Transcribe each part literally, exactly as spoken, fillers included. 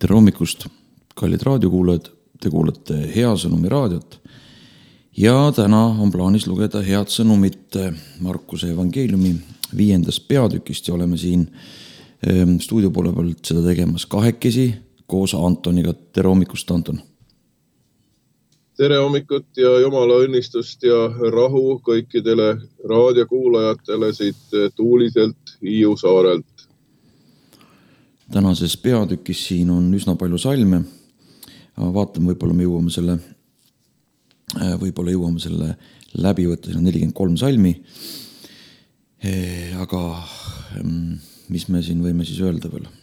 Tere hommikust, kallid raadiokuulajad, te kuulate Hea Sõnumi raadiot ja täna on plaanis lugeda head sõnumit Markuse evangeeliumi viiendast peatükist ja oleme siin stuudio poole pealt seda tegemas kahekesi koos Antoniga. Tere hommikust, Anton! Tere hommikut ja Jumala õnnistust ja rahu kõikidele raadiokuulajatele siit tuuliselt Hiiu saarelt. Tänases peatükis siin on üsna palju salme. Vaatame, võib-olla me jõuame selle, võib-olla jõuame selle läbi võtta, siin on nelikümmend kolm salmi. Aga mis me siin võime siis öelda veel?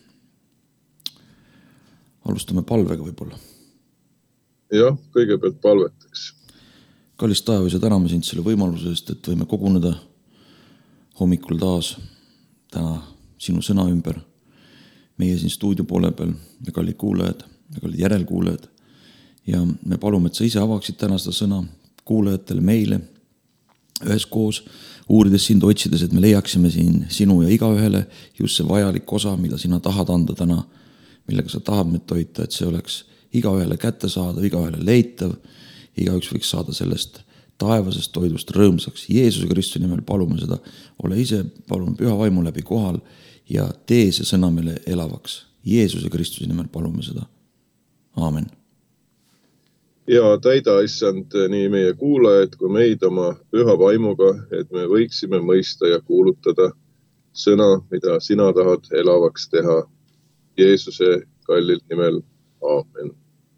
Alustame palvega võib-olla. Jah, kõigepealt palveteks. Kallis taevas ja täname sind selle võimaluse eest, et võime koguneda hommikul taas täna sinu sõna ümber. Meie siin stuudio poole peal ja kallid kuulajad ja kallid järelkuulajad. Ja me palume, et sa ise avaksid täna seda sõna kuulajatele, meile, üheskoos uurides sind, otsides, et me leiaksime siin sinu ja igaühele just see vajalik osa, mida sina tahad anda täna, millega sa tahad meid toita, et see oleks igaühele kätte saada, igaühele leitav, igaüks võiks saada sellest taevasest toidust rõõmsaks. Jeesuse Kristuse nimel palume seda, ole ise, palume püha vaimu läbi kohal ja tee see sõna meile elavaks. Jeesuse Kristuse nimel palume seda. Aamen. Ja täida, issand, nii meie kuulajad kui meid oma püha vaimuga, et me võiksime mõista ja kuulutada sõna, mida sina tahad elavaks teha. Jeesuse kallilt nimel. Aamen.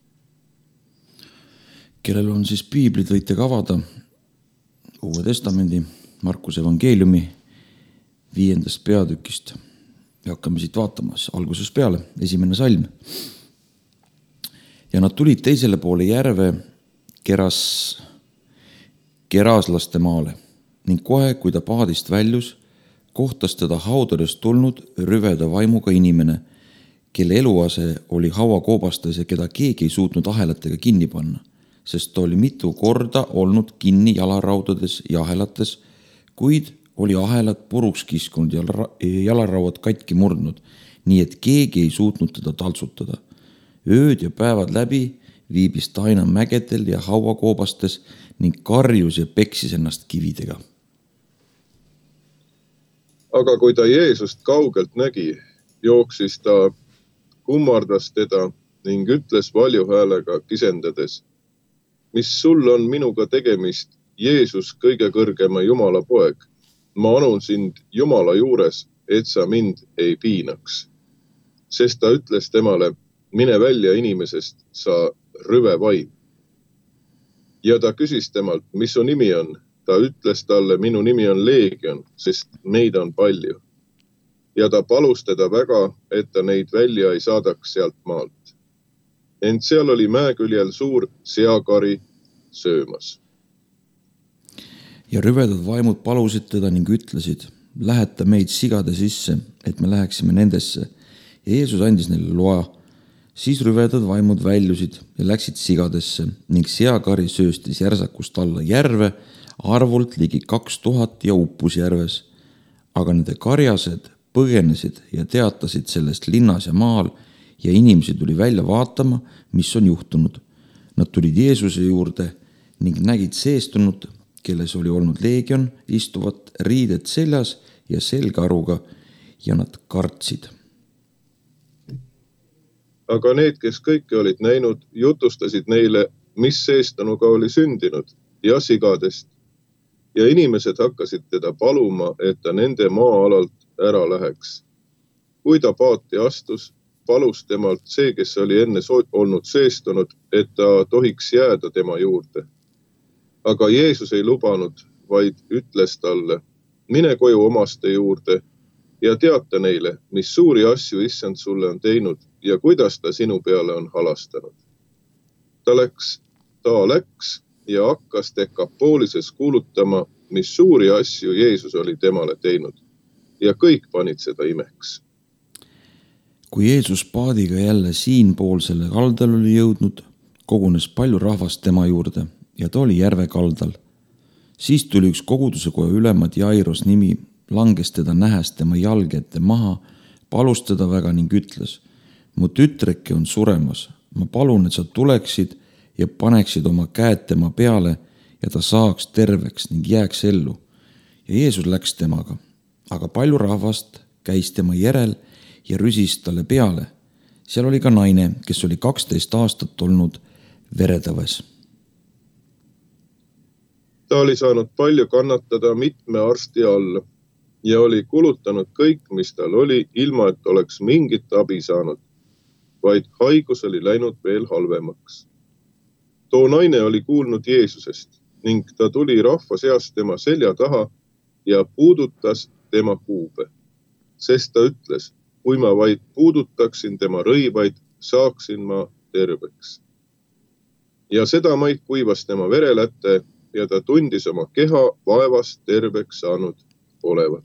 Kellel on siis piiblid, võite ka avada Uue Testamendi, Markuse evangeeliumi viiendast peatükist. Ja hakkame siit vaatama alguses peale, esimene salm. Ja nad tulid teisele poole järve Keras, Keraslaste maale ning kohe, kui ta paadist väljus, kohtas teda haudadest tulnud rüveda vaimuga inimene, kelle eluase oli hauakoobastes ja keda keegi ei suutnud ahelatega kinni panna, sest ta oli mitu korda olnud kinni jalaraudades ja ahelates, kuid oli ahelad puruks kiskunud ja jalarauad katki murdnud, nii et keegi ei suutnud teda taltsutada. Ööd ja päevad läbi viibis ta aina mägedel ja hauakoobastes ning karjus ja peksis ennast kividega. Aga kui ta Jeesust kaugelt nägi, jooksis ta, kummardas teda ning ütles valju häälega kisendades, mis sul on minuga tegemist, Jeesus kõige kõrgema Jumala poeg. Ma anun sind Jumala juures, et sa mind ei piinaks. Sest ta ütles temale, mine välja inimesest, sa rüve vaim. Ja ta küsis temalt, mis su nimi on. Ta ütles talle, minu nimi on Leegion, sest meid on palju. Ja ta palus teda väga, et ta neid välja ei saadaks sealt maalt. Ent seal oli mäeküljel suur seakari söömas. Ja rüvedad vaimud palusid teda ning ütlesid, läheta meid sigade sisse, et me läheksime nendesse. Ja Jeesus andis neile loa. Siis rüvedad vaimud väljusid ja läksid sigadesse ning seakari sööstis järsakust alla järve, arvult ligi kaks tuhat ja uppus järves. Aga nende karjased põgenesid ja teatasid sellest linnas ja maal ja inimesi tuli välja vaatama, mis on juhtunud. Nad tulid Jeesuse juurde ning nägid seestunut, kelles oli olnud Leegion, istuvat riided seljas ja selgaruga ja nad kartsid. Aga need, kes kõike olid näinud, jutustasid neile, mis seestunuga oli sündinud ja sigadest. Ja inimesed hakkasid teda paluma, et ta nende maa-alalt ära läheks. Kui ta paati astus, palus temalt see, kes oli enne olnud seestunud, et ta tohiks jääda tema juurde. Aga Jeesus ei lubanud, vaid ütles talle, mine koju omaste juurde ja teata neile, mis suuri asju issand sulle on teinud ja kuidas ta sinu peale on halastanud. Ta läks, ta läks ja hakkas Dekapoolises kuulutama, mis suuri asju Jeesus oli temale teinud. Ja kõik panid seda imeks. Kui Jeesus paadiga jälle siinpoolsele kaldal oli jõudnud, kogunes palju rahvast tema juurde ja ta oli järve kaldal. Siis tuli üks koguduse koja ülemad Jairos nimi, langes teda nähes tema jalge ette maha, palus teda väga ning ütles, mu tütreke on suremas, ma palun, et sa tuleksid ja paneksid oma käed tema peale ja ta saaks terveks ning jääks ellu. Ja Jeesus läks temaga, aga palju rahvast käis tema järel ja rüsis talle peale. Seal oli ka naine, kes oli kaksteist aastat olnud veretõves. Ta oli saanud palju kannatada mitme arsti all ja oli kulutanud kõik, mis tal oli, ilma et oleks mingit abi saanud, vaid haigus oli läinud veel halvemaks. Too naine oli kuulnud Jeesusest ning ta tuli rahva seast tema selja taha ja puudutas tema kuube, sest ta ütles, kui ma vaid puudutaksin tema rõivaid, saaksin ma terveks. Ja seda maid kuivas tema vereläte ja ta tundis oma keha vaevast terveks saanud olevat.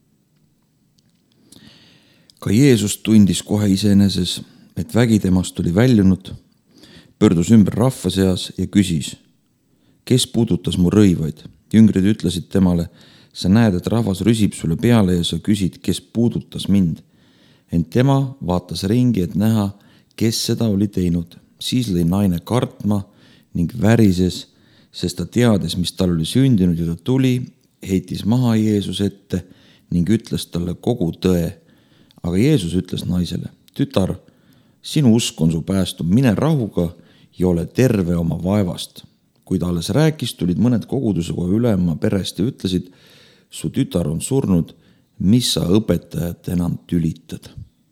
Ka Jeesus tundis kohe iseeneses, et vägi temast oli väljunud, pöördus ümber rahva seas ja küsis, kes puudutas mu rõivaid. Jüngrid ütlesid temale, sa näed, et rahvas rüsib sulle peale ja sa küsid, kes puudutas mind. Ent tema vaatas ringi, et näha, kes seda oli teinud. Siis lõi naine kartma ning värises, sest ta teades, mis tal oli sündinud ja ta tuli, heitis maha Jeesus ette ning ütles talle kogu tõe. Aga Jeesus ütles naisele, tütar, sinu usk on su päästub, mine rahuga ja ole terve oma vaevast. Kui ta alles rääkis, tulid mõned koguduse kohe ülema perest ja ütlesid, su tütar on surnud, mis sa õpetajat enam tülitad.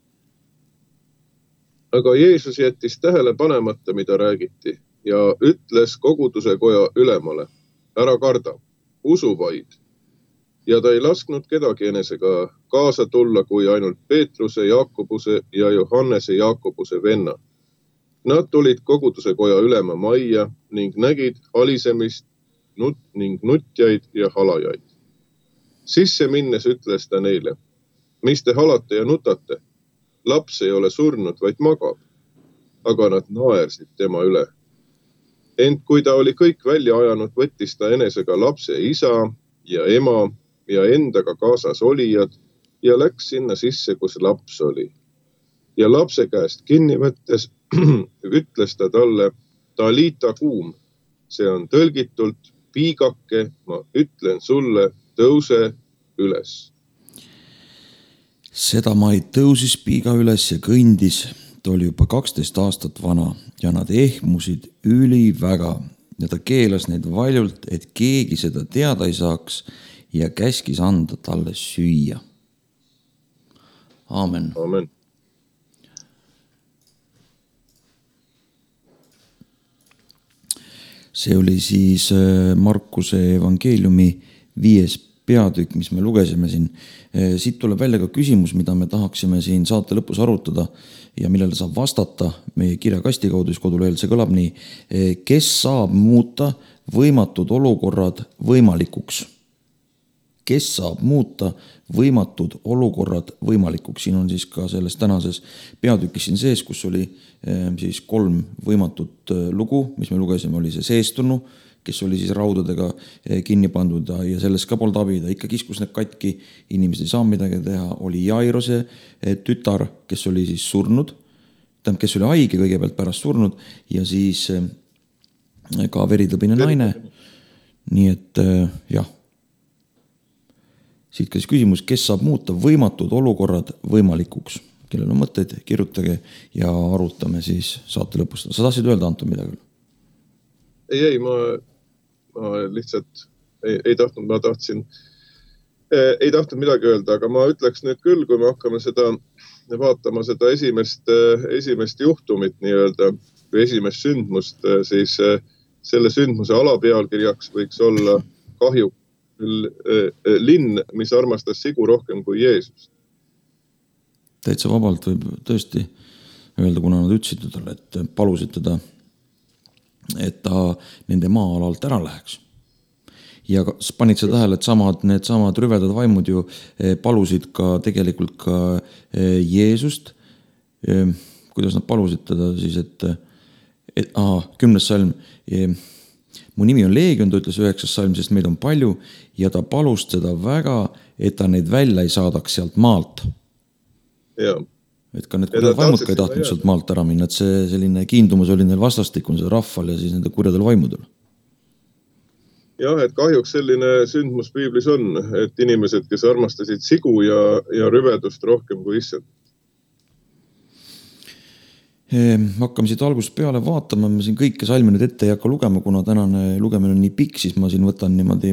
Aga Jeesus jättis tähele panemata, mida räägiti ja ütles koguduse koja ülemale, ära karda, usu vaid. Ja ta ei lasknud kedagi enesega kaasa tulla, kui ainult Peetruse, Jaakobuse ja Johannese Jaakobuse venna. Nad tulid koguduse koja ülema majja ning nägid halisemist nut ning nutjaid ja halajaid. Sisse minnes ütles ta neile, mis te halate ja nutate? Laps ei ole surnud, vaid magab. Aga nad naersid tema üle. Ent kui ta oli kõik välja ajanud, võttis ta enesega lapse isa ja ema ja endaga kaasas olijad ja läks sinna sisse, kus laps oli. Ja lapse käest kinni võttes ütles ta talle, Talita kuum, see on tõlgitult, piigake, ma ütlen sulle, tõuse üles. Seda maid tõusis piiga üles ja kõndis, ta oli juba kaksteist aastat vana ja nad ehmusid üli väga ja ta keelas neid valjult, et keegi seda teada ei saaks ja käskis anda talle süüa. Aamen. Aamen. See oli siis Markuse evangeeliumi viies peatükk, mis me lugesime siin. Siit tuleb välja ka küsimus, mida me tahaksime siin saate lõpus arutada ja millele saab vastata meie kirjakasti kaudu, kodulehel see kõlab nii. Kes saab muuta võimatud olukorrad võimalikuks? Kes saab muuta võimatud olukorrad võimalikuks? Siin on siis ka selles tänases peatükis siin sees, kus oli siis kolm võimatut lugu, mis me lugesime, oli see seestunu, kes oli siis raudadega kinni pandud ja sellest ka polnud abi, ta ikka kiskus need katki, inimesed ei saa midagi teha, oli Jairose tütar, kes oli siis surnud, kes oli haige kõigepealt pärast surnud ja siis ka veritõbine naine, nii et jah. Siit ka siis küsimus, kes saab muuta võimatud olukorrad võimalikuks? Kellel on mõtteid, kirjutage ja arutame siis saate lõpus. Sa tahtsid öelda, Anton, midagi? Ei, ei, ma, ma lihtsalt ei, ei tahtnud, ma tahtsin, ei tahtnud midagi öelda, aga ma ütleks nüüd küll, kui me hakkame seda vaatama seda esimest, esimest juhtumit nii-öelda, või esimest sündmust, siis selle sündmuse alapealkirjaks võiks olla kahju linn, mis armastas sigu rohkem kui Jeesus. Täitsa vabalt võib tõesti öelda, kuna nad ütlesid talle, et palusid teda, et ta nende maa-alalt ära läheks. Ja panid sa tähele, et samad, need samad rüvedad vaimud ju palusid ka tegelikult ka Jeesust. Kuidas nad palusid teda siis, et, et aha, kümnes salm, mu nimi on Leegion, ta ütles üheksas salm, sest meid on palju ja ta palus seda väga, et ta neid välja ei saadaks sealt maalt. Ja. et ka need kurjad vaimud ka ei tahtnud sealt maalt ära minna, et see selline kiindumus oli neil vastastikun see rahval ja siis nende kurjadel vaimudel. Jah, et kahjuks selline sündmus piiblis on, et inimesed, kes armastasid sigu ja, ja rüvedust rohkem kui issand. Hakkame siit algusest peale vaatama, ma siin kõike salmi nüüd ette ei hakka lugema, kuna tänane lugemine on nii pikk, siis ma siin võtan niimoodi,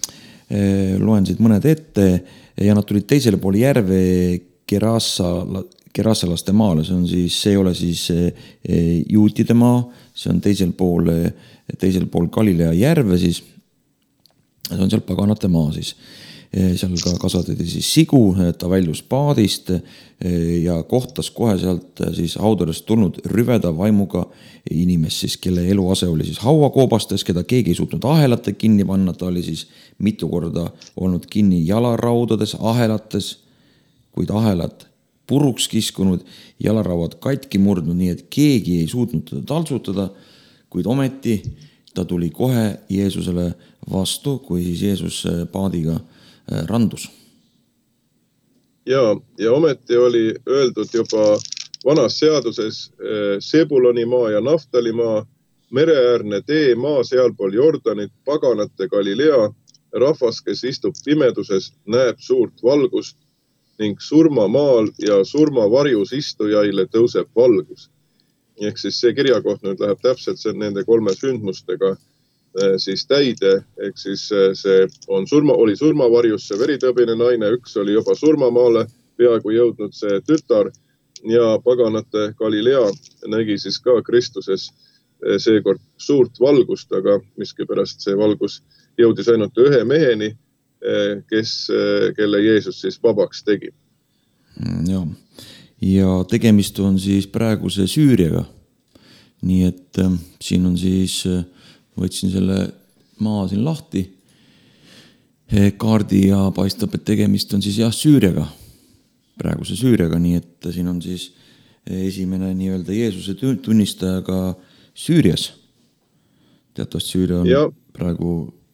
loen siit mõned ette ja nad tulid teisele poole järve Gerasa, Gerasalaste maale, see on siis, see ei ole siis juutide maa, see on teisel pool, teisel pool Galilea järve siis, see on seal paganate maa siis. Seal ka kasvatati siis sigu, ta väljus paadist ja kohtas kohe sealt siis haudadest tulnud rüveda vaimuga inimest siis, kelle eluase oli siis hauakoobastes, keda keegi ei suutnud ahelate kinni panna, ta oli siis mitu korda olnud kinni jalaraudades, ahelates, kuid ahelad puruks kiskunud, jalarauad katki murdnud, nii et keegi ei suutnud teda taltsutada, kuid ometi ta tuli kohe Jeesusele vastu, kui siis Jeesus paadiga randus. Ja, ja ometi oli öeldud juba vanas seaduses Sebuloni maa ja Naftali maa, mereäärne tee maa sealpool Jordanit, paganate Galilea, rahvas, kes istub pimeduses, näeb suurt valgust ning surmamaal ja surmavarjus istujaile tõuseb valgus. Ehk siis see kirjakoht nüüd läheb täpselt see nende kolme sündmustega siis täide, ehk siis see on surma, oli surmavarjus see veritõbine naine, üks oli juba surmamaale peaaegu jõudnud see tütar ja paganate Galilea nägi siis ka Kristuses seekord suurt valgust, aga miskipärast see valgus jõudis ainult ühe meheni, kes, kelle Jeesus siis vabaks tegi. Ja, ja tegemist on siis praeguse Süüriaga. Nii et äh, siin on siis võtsin selle maa siin lahti kaardi ja paistab, et tegemist on siis jah Süüriaga, praeguse Süüriaga, nii et siin on siis esimene nii-öelda Jeesuse tunnistajaga Süürias. Teatavasti Süüria on ja. praegu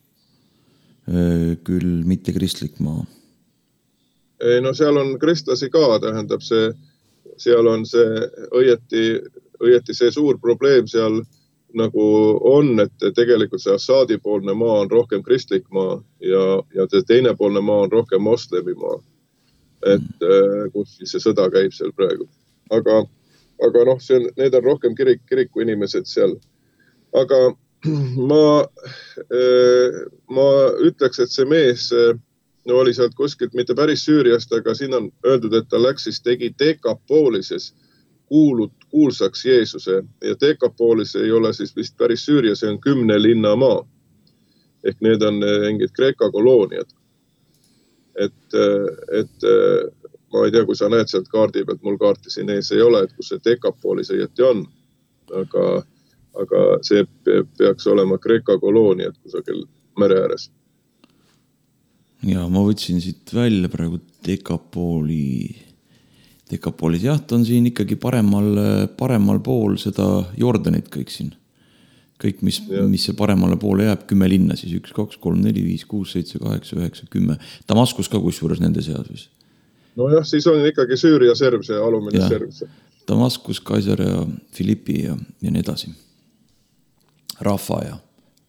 küll mitte kristlik maa. Ei, no seal on kristlasi ka, tähendab see, seal on see õieti, õieti see suur probleem seal nagu on, et tegelikult see Assaadi poolne maa on rohkem kristlik maa ja, ja teine poolne maa on rohkem moslemi maa. Et kus siis see sõda käib seal praegu. Aga, aga noh, see on, need on rohkem kirik, kiriku inimesed seal. Aga ma, ma ütleks, et see mees no, oli sealt kuskilt mitte päris Süüriast, aga siin on öeldud, et ta läks siis tegi Dekapoolises kuulut, kuulsaks Jeesuse ja Dekapoolis ei ole siis vist päris Süüria, see on kümne linna maa. Ehk need on mingid Kreeka kolooniad. Et, et ma ei tea, kui sa näed sealt kaardi pealt, mul kaarti siin ees ei ole, et kus see Dekapoolis õieti on. Aga, aga see peaks olema Kreeka kolooniad kusagil mere ääres. Ja ma võtsin siit välja praegu Dekapooli Dekapoolis, jah, ta on siin ikkagi paremal, paremal pool seda Jordanit kõik siin. Kõik, mis, mis see paremale poole jääb, kümme linna, siis üks, kaks, kolm, neli, viis, kuus, seitse, kaheksa, üheksa, kümme. Damaskus ka kusjuures nende seas. No jah, siis on ikkagi Süüria serv, see alumine ja. serv. Damaskus, Kaisar ja Filippi ja, ja nii edasi. Rafa ja.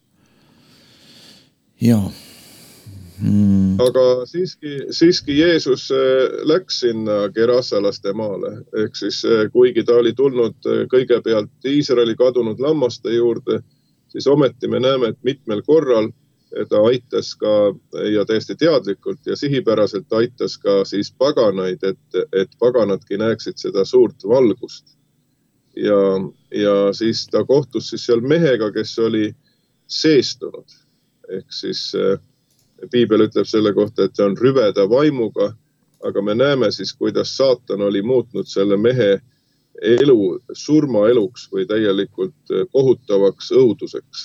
Ja. Hmm. Aga siiski, siiski Jeesus läks sinna Gerasalaste maale, ehk siis kuigi ta oli tulnud kõigepealt Iisraeli kadunud lammaste juurde, siis ometi me näeme, et mitmel korral ta aitas ka ja täiesti teadlikult ja sihipäraselt aitas ka siis paganaid, et, et paganadki näeksid seda suurt valgust. Ja, ja siis ta kohtus siis seal mehega, kes oli seestunud, ehk siis Piibel ütleb selle kohta, et see on rüveda vaimuga, aga me näeme siis, kuidas saatan oli muutnud selle mehe elu surmaeluks või täielikult kohutavaks õuduseks.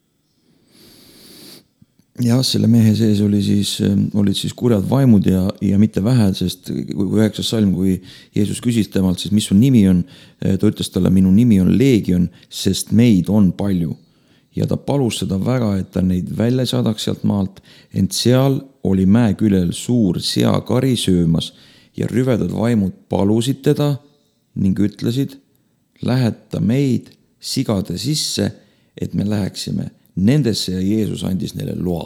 jah, selle mehe sees oli siis, olid siis kurjad vaimud ja, ja mitte vähe, sest üheksas salm, kui Jeesus küsis temalt, siis mis su nimi on, ta ütles talle, minu nimi on Leegion, sest meid on palju. Ja ta palus seda väga, et ta neid välja saadaks sealt maalt, ent seal oli mäe küljel suur seakari söömas ja rüvedad vaimud palusid teda, ning ütlesid, läheta meid sigade sisse, et me läheksime nendesse ja Jeesus andis neile loa.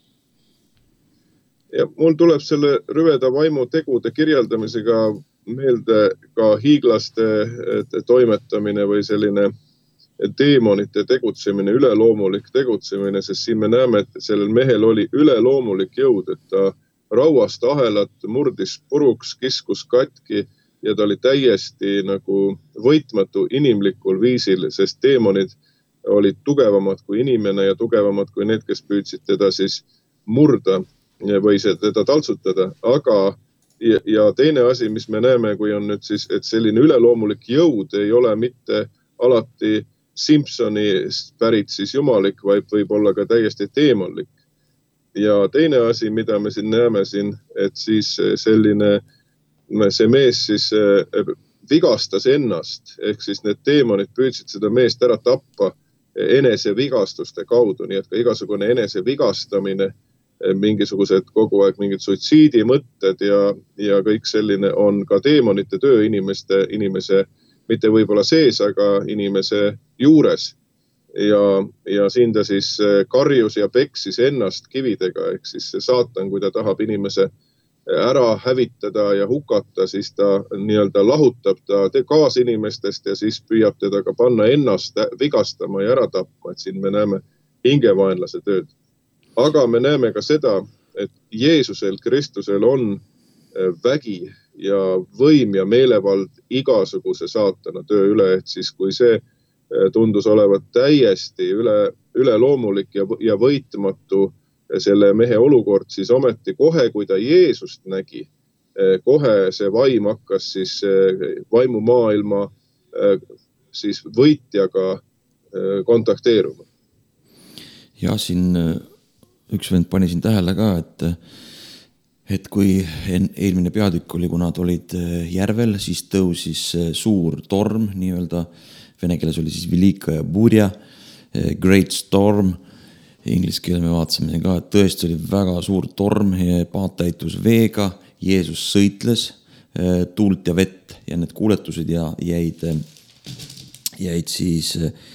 Ja mul tuleb selle rüveda vaimu tegude kirjeldamisega meelde ka hiiglaste toimetamine või selline teemonite tegutsemine, üleloomulik tegutsemine, sest siin me näeme, et sellel mehel oli üleloomulik jõud, et ta rauast ahelat murdis puruks, kiskus katki ja ta oli täiesti nagu võitmatu inimlikul viisil, sest teemonid olid tugevamad kui inimene ja tugevamad kui need, kes püüdsid teda siis murda või teda taltsutada, aga ja, ja teine asi, mis me näeme, kui on nüüd siis, et selline üleloomulik jõud ei ole mitte alati Simpsonist pärit siis jumalik, vaid võib olla ka täiesti teemonlik. Ja teine asi, mida me siin näeme siin, et siis selline, see mees siis vigastas ennast, ehk siis need teemonid püüdsid seda meest ära tappa enese vigastuste kaudu, nii et ka igasugune enese vigastamine, mingisugused kogu aeg mingid suitsiidimõtted ja, ja kõik selline on ka teemonite töö inimeste, inimese, mitte võib-olla sees, aga inimese juures. Ja, ja siin ta siis karjus ja peksis ennast kividega, ehk siis saatan, kui ta tahab inimese ära hävitada ja hukata, siis ta nii-öelda lahutab ta kaasinimestest ja siis püüab teda ka panna ennast vigastama ja ära tapma, et siin me näeme hingevaenlase tööd. Aga me näeme ka seda, et Jeesusel, Kristusel on vägi ja võim ja meelevald igasuguse saatana töö üle, et siis kui see tundus olevat täiesti üle, üleloomulik ja, ja võitmatu selle mehe olukord, siis ometi kohe, kui ta Jeesust nägi, kohe see vaim hakkas siis vaimumaailma siis võitjaga kontakteeruma. Ja siin üks vend pani siin tähele ka, et, et kui eelmine peatükk oli, kui nad olid järvel, siis tõusis suur torm, nii-öelda vene keeles oli siis Velika ja Burja, Great Storm. Inglise keeles me vaatasime ka, et tõesti oli väga suur torm, paat täitus veega, Jeesus sõitles tuult ja vett ja need kuuletused ja jäid, jäid siis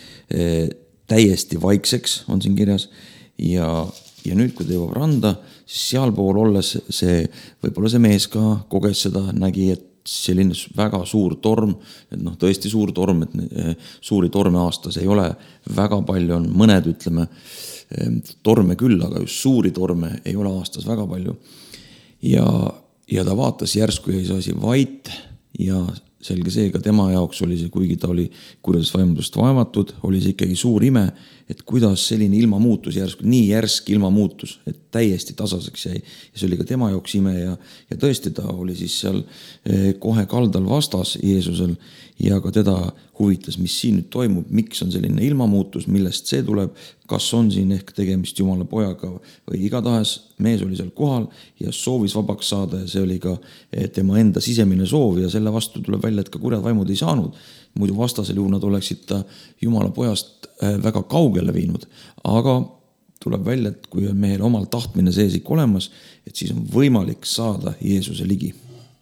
täiesti vaikseks, on siin kirjas. Ja, ja nüüd, kui ta jõuab randa, siis sealpool olles see, võib-olla see mees ka koges seda, nägi, et selline väga suur torm, et noh, tõesti suur torm, et suuri torme aastas ei ole väga palju, on mõned, ütleme, torme küll, aga just suuri torme ei ole aastas väga palju. Ja, ja ta vaatas järsku jäi see asi vait ja selge see, ka tema jaoks oli see, kuigi ta oli kurjadest vaimudest vaevatud, oli see ikkagi suur ime, et kuidas selline ilmamuutus järsku, nii järsk ilmamuutus, et täiesti tasaseks jäi. Ja see oli ka tema jaoks ime ja, ja tõesti ta oli siis seal kohe kaldal vastas Jeesusel ja ka teda huvitas, mis siin nüüd toimub, miks on selline ilmamuutus, millest see tuleb, kas on siin ehk tegemist Jumala pojaga või igatahes mees oli seal kohal ja soovis vabaks saada ja see oli ka tema enda sisemine soov ja selle vastu tuleb välja, et ka kurjad vaimud ei saanud. Muidu vastasel juhul nad oleksid ta Jumala pojast väga kaugele viinud, aga tuleb välja, et kui on mehel omal tahtmine sees ikka olemas, et siis on võimalik saada Jeesuse ligi.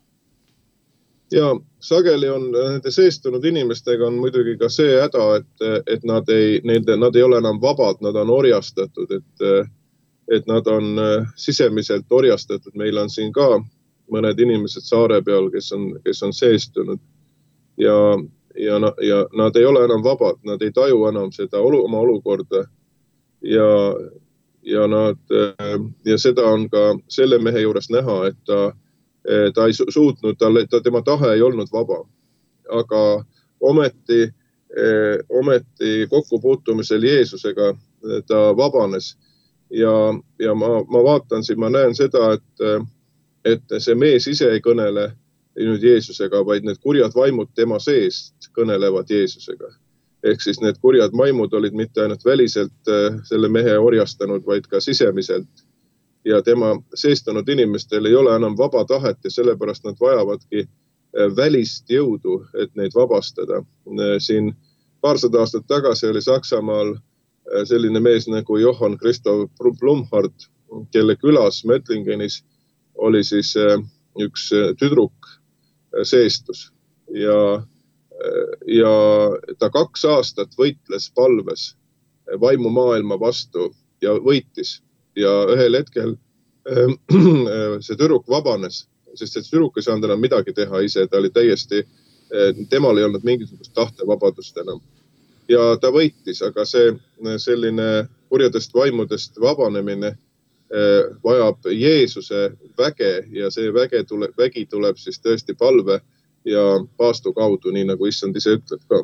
Ja sageli on nende seestunud inimestega on muidugi ka see häda, et, et nad, ei, nende, nad ei ole enam vabad, nad on orjastatud, et, et nad on sisemiselt orjastatud. Meil on siin ka mõned inimesed saare peal, kes on, kes on seestunud ja, ja, ja nad ei ole enam vabad, nad ei taju enam seda olu, oma olukorda ja, ja, nad, ja seda on ka selle mehe juures näha, et ta ta ei suutnud, ta, tema tahe ei olnud vaba, aga ometi, ometi kokkupuutumisel Jeesusega ta vabanes ja, ja ma, ma vaatan siin, ma näen seda, et, et see mees ise ei kõnele nüüd Jeesusega, vaid need kurjad vaimud tema seest kõnelevad Jeesusega. Ehk siis need kurjad vaimud olid mitte ainult väliselt selle mehe orjastanud, vaid ka sisemiselt. Ja tema seestanud inimestel ei ole enam vaba tahet ja sellepärast nad vajavadki välist jõudu, et neid vabastada. Siin paarsada aastat tagasi oli Saksamaal selline mees nagu Johann Christoph Blumhardt, kelle külas Mötlingenis oli siis üks tüdruk seestus. Ja, ja ta kaks aastat võitles palves vaimumaailma vastu ja võitis. Ja ühel hetkel see tüdruk vabanes, sest et tüdruk ei saanud enam midagi teha ise, ta oli täiesti, temal ei olnud mingisugust tahtevabadust enam. Ja ta võitis, aga see selline kurjadest vaimudest vabanemine vajab Jeesuse väge ja see väge tuleb, vägi tuleb siis tõesti palve ja paastu kaudu, nii nagu issand ise ütleb ka.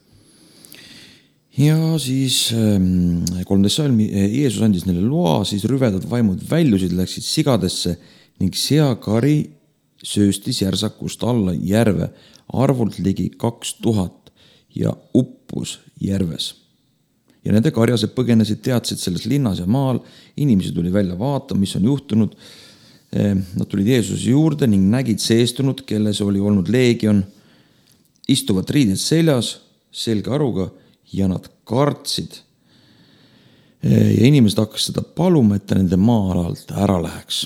Ja siis kolmteist salmi, Jeesus andis neile loa, siis rüvedad vaimud väljusid, läksid sigadesse ning seakari sööstis järsakust alla järve, arvult ligi kaks tuhat ja uppus järves. Ja nende karjased põgenesid, teadsid selles linnas ja maal, inimesi tuli välja vaata, mis on juhtunud. Nad tulid Jeesuse juurde ning nägid seestunud, kelles oli olnud leegion, istuvad riided seljas, selge aruga ja nad kartsid. Ja inimesed hakkas seda paluma, et ta nende maa-alalt ära läheks.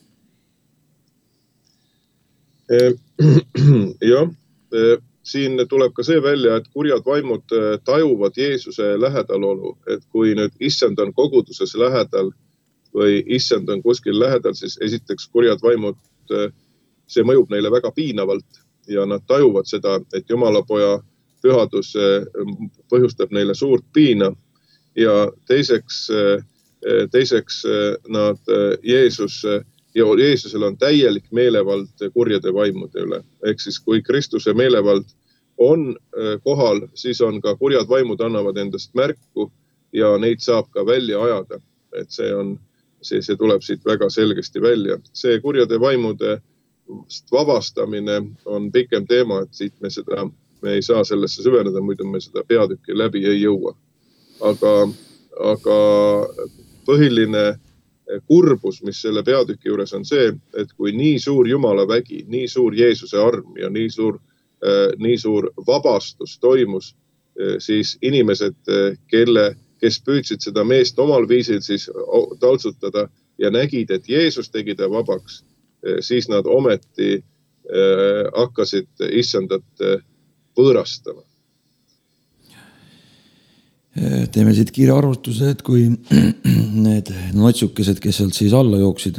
Jah, siin tuleb ka see välja, et kurjad vaimud tajuvad Jeesuse lähedalolu, et kui nüüd issand on koguduses lähedal või issand on kuskil lähedal, siis esiteks kurjad vaimud, see mõjub neile väga piinavalt ja nad tajuvad seda, et Jumalapoja pühadus põhjustab neile suurt piina ja teiseks, teiseks nad Jeesus ja Jeesusel on täielik meelevald kurjade vaimude üle. Ehk siis kui Kristuse meelevald on kohal, siis on ka kurjad vaimud annavad endast märku ja neid saab ka välja ajada. Et see, on, see, see tuleb siit väga selgesti välja. See kurjade vaimude vabastamine on pikem teema, et siit me, seda, me ei saa sellesse süveneda, muidu me seda peatükki läbi ei jõua. Aga, aga põhiline kurbus, mis selle peatüki juures on see, et kui nii suur Jumala vägi, nii suur Jeesuse arm ja nii suur, nii suur vabastus toimus, siis inimesed, kelle, kes püüdsid seda meest omal viisil siis taltsutada ja nägid, et Jeesus tegi ta vabaks, siis nad ometi hakkasid issandat võõrastama. Teeme siit kiire arvutuse, et kui need natsukesed, kes sealt siis alla jooksid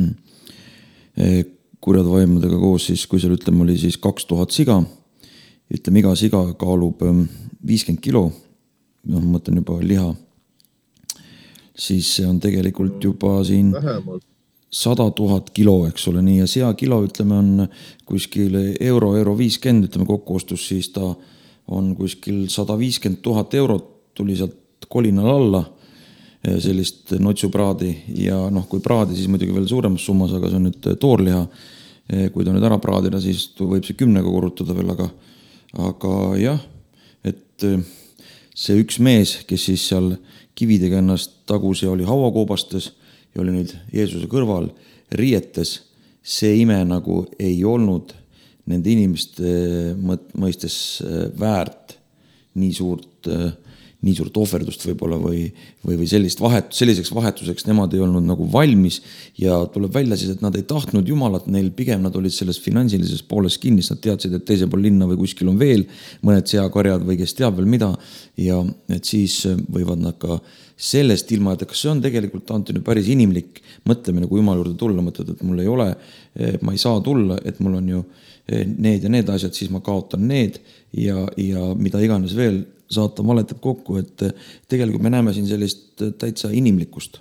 kurjad vaimudega koos, siis kui seal ütleme oli siis kaks tuhat siga, ütleme iga siga kaalub viiskümmend kilo, noh mõtlen juba liha, siis see on tegelikult juba siin sada tuhat kilo, eks ole, nii ja sea kilo ütleme on kuskil euro, euro viiskümmend, ütleme kokkuostus, siis ta on kuskil sada viiskümmend tuhat eurot, tuli sealt kolinal alla sellist notsupraadi ja noh, kui praadi, siis muidugi veel suuremas summas, aga see on nüüd toorliha. Kui ta nüüd ära praadida, siis võib see kümnega korrutada veel, aga, aga jah, et see üks mees, kes siis seal kividega ennast tagus ja oli hauakoobastes ja oli nüüd Jeesuse kõrval riietes, see ime nagu ei olnud nende inimeste mõistes väärt nii suurt nii suurt ohverdust võib-olla või, või, või sellist vahet, selliseks vahetuseks nemad ei olnud nagu valmis ja tuleb välja siis, et nad ei tahtnud Jumalat, neil pigem nad olid selles finantsilises pooles kinni, nad teadsid, et teisel pool linna või kuskil on veel mõned seakarjad või kes teab veel mida ja et siis võivad nad ka sellest ilma, et kas see on tegelikult antud päris inimlik mõtlemine, kui Jumala juurde tulla, mõtled, et mul ei ole, ma ei saa tulla, et mul on ju need ja need asjad, siis ma kaotan need ja, ja mida iganes veel saata valetab kokku, et tegelikult me näeme siin sellist täitsa inimlikkust.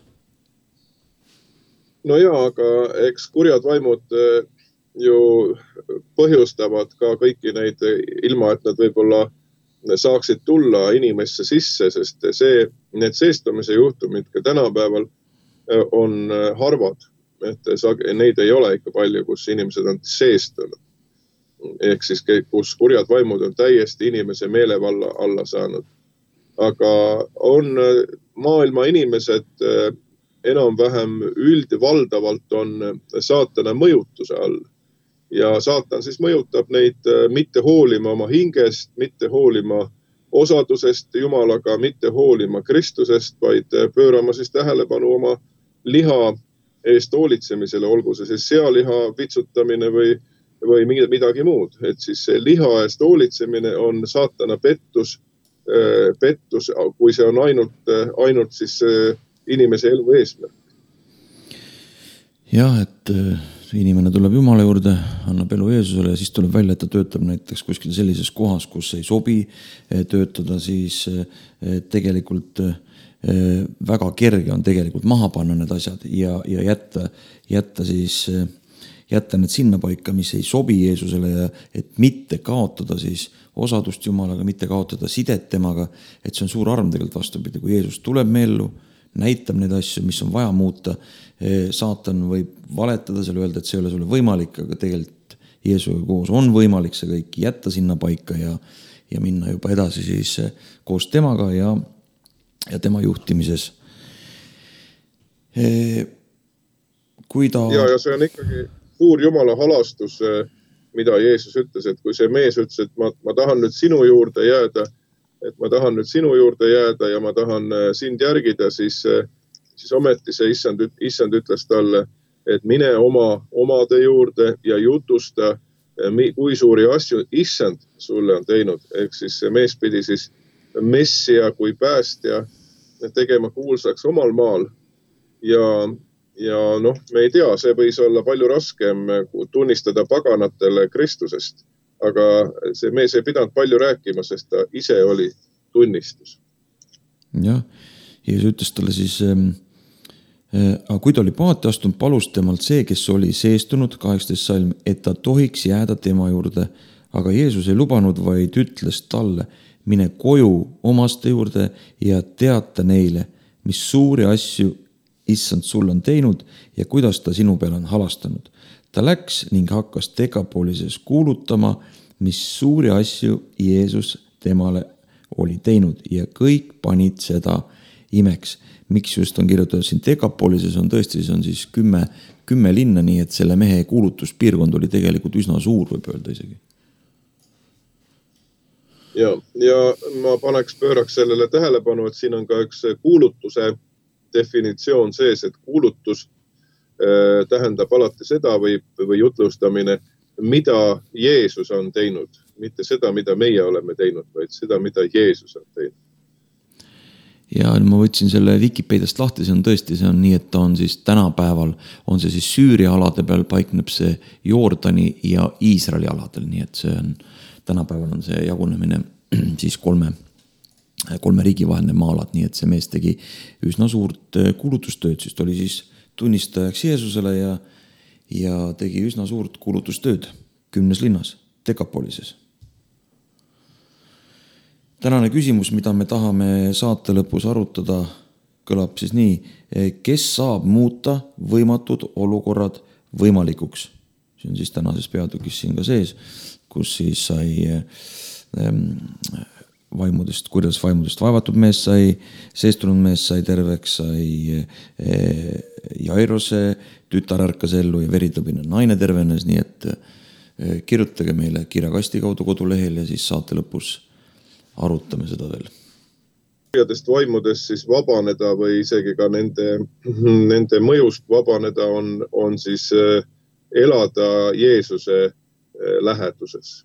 No jaa, aga eks kurjad vaimud ju põhjustavad ka kõiki neid ilma, et nad võib-olla saaksid tulla inimesse sisse, sest see, need seestumise juhtumid ka tänapäeval on harvad, et neid ei ole ikka palju, kus inimesed on seestunud. Ehk siis, kus kurjad vaimud on täiesti inimese meelevalla alla saanud. Aga on maailma inimesed enam-vähem üldvaldavalt on saatana mõjutuse all. Ja saatan siis mõjutab neid mitte hoolima oma hingest, mitte hoolima osadusest Jumalaga, mitte hoolima Kristusest, vaid pöörama siis tähelepanu oma liha eest hoolitsemisele, olgu see siis sealiha vitsutamine või või midagi muud. Et siis see liha eest hoolitsemine on saatana pettus, pettus, kui see on ainult, ainult siis inimese elu eesmärk. Jah, et inimene tuleb Jumala juurde, annab elu Jeesusele ja siis tuleb välja, et ta töötab näiteks kuskil sellises kohas, kus ei sobi töötada, siis tegelikult väga kerge on tegelikult maha panna need asjad ja, ja jätta, jätta siis jätta need sinna paika, mis ei sobi Jeesusele ja et mitte kaotada siis osadust Jumalaga, mitte kaotada sidet temaga, et see on suur arm tegelikult vastupidi, kui Jeesus tuleb me ellu, näitab neid asju, mis on vaja muuta, saatan võib valetada seal, öelda, et see ei ole sulle võimalik, aga tegelikult Jeesuga koos on võimalik see kõik jätta sinna paika ja, ja minna juba edasi siis koos temaga ja, ja tema juhtimises. Kui ta... Ja, ja see on ikkagi suur Jumala halastus, mida Jeesus ütles, et kui see mees ütles, et ma, ma tahan nüüd sinu juurde jääda, et ma tahan nüüd sinu juurde jääda ja ma tahan sind järgida, siis, siis ometi see issand, issand ütles talle, et mine oma omade juurde ja jutusta, kui suuri asju issand sulle on teinud. Ehk siis see mees pidi siis messia kui päästja tegema kuulsaks omal maal ja Ja noh, me ei tea, see võis olla palju raskem tunnistada paganatele Kristusest, aga see mees ei pidanud palju rääkima, sest ta ise oli tunnistus. Jah, Jeesus ütles talle siis, äh, aga kui ta oli paati astunud, palus temalt see, kes oli seestunud, kaheksateist salm, et ta tohiks jääda tema juurde, aga Jeesus ei lubanud, vaid ütles talle, mine koju omaste juurde ja teata neile, mis suuri asju issand sul on teinud ja kuidas ta sinu peale on halastanud. Ta läks ning hakkas Dekapolises kuulutama, mis suuri asju Jeesus temale oli teinud ja kõik panid seda imeks. Miks just on kirjutatud siin Dekapolises on tõesti, see on siis kümme, kümme linna, nii et selle mehe kuulutuspiirkond oli tegelikult üsna suur, võib öelda isegi. Ja, ja ma paneks pööraks sellele tähelepanu, et siin on ka üks kuulutuse definitsioon sees, et kuulutus äh, tähendab alati seda või, või jutlustamine, mida Jeesus on teinud. Mitte seda, mida meie oleme teinud, vaid seda, mida Jeesus on teinud. Ja ma võtsin selle Wikipediast lahti, see on tõesti, see on nii, et ta on siis tänapäeval, on see siis Süüria alade peal paikneb see Jordani ja Iisraeli aladel, nii et see on, tänapäeval on see jagunemine siis kolme kolme riigi vaheline maalad, nii et see mees tegi üsna suurt kuulutustööd, siis ta oli siis tunnistajaks Jeesusele ja, ja tegi üsna suurt kuulutustööd kümnes linnas, Dekapolises. Tänane küsimus, mida me tahame saate lõpus arutada, kõlab siis nii, kes saab muuta võimatud olukorrad võimalikuks? See on siis tänases peatükis siin ka sees, kus siis sai ähm, vaimudest, kuidas vaimudest vaevatud mees sai, seestunud mees sai terveks, sai Jairose tütar ärkas ellu ja veritõbine naine tervenes, nii et kirjutage meile kirjakasti kaudu kodulehel ja siis saate lõpus arutame seda veel. Vaimudest siis vabaneda või isegi ka nende, nende mõjust vabaneda on, on siis elada Jeesuse läheduses.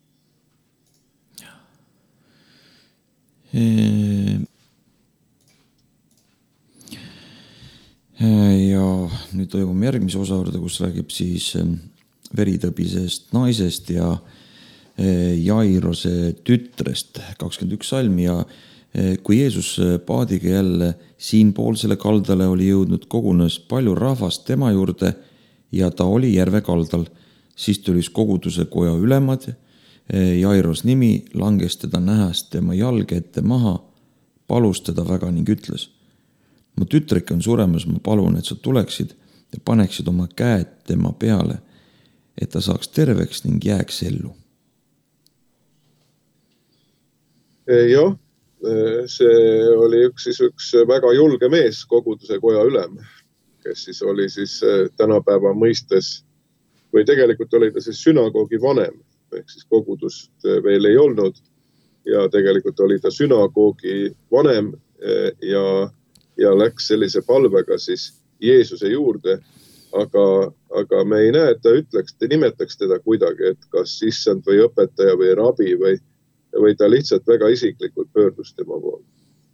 Ja nüüd toimub järgmise osa juurde, kus räägib siis veritõbisest naisest ja Jairose tütrest, kakskümmend üks salm ja kui Jeesus paadiga jälle siinpoolsele kaldale oli jõudnud, kogunes palju rahvast tema juurde ja ta oli järve kaldal, siis tulis koguduse koja ülemad. Jairos nimi langes teda nähes tema jalge ette maha, palus teda väga ning ütles, mu tütreke on suremas, ma palun, et sa tuleksid ja paneksid oma käed tema peale, et ta saaks terveks ning jääks ellu. Jah, see oli üks, siis üks väga julge mees, koguduse koja ülem, kes siis oli siis tänapäeva mõistes või tegelikult oli ta siis sünagoogi vanem. Ehk siis kogudust veel ei olnud ja tegelikult oli ta sünagoogi vanem ja, ja läks sellise palvega siis Jeesuse juurde aga, aga me ei näe, et ta ütleks, ta nimetaks teda kuidagi, et kas issand või õpetaja või rabi või, või ta lihtsalt väga isiklikult pöördus tema poole.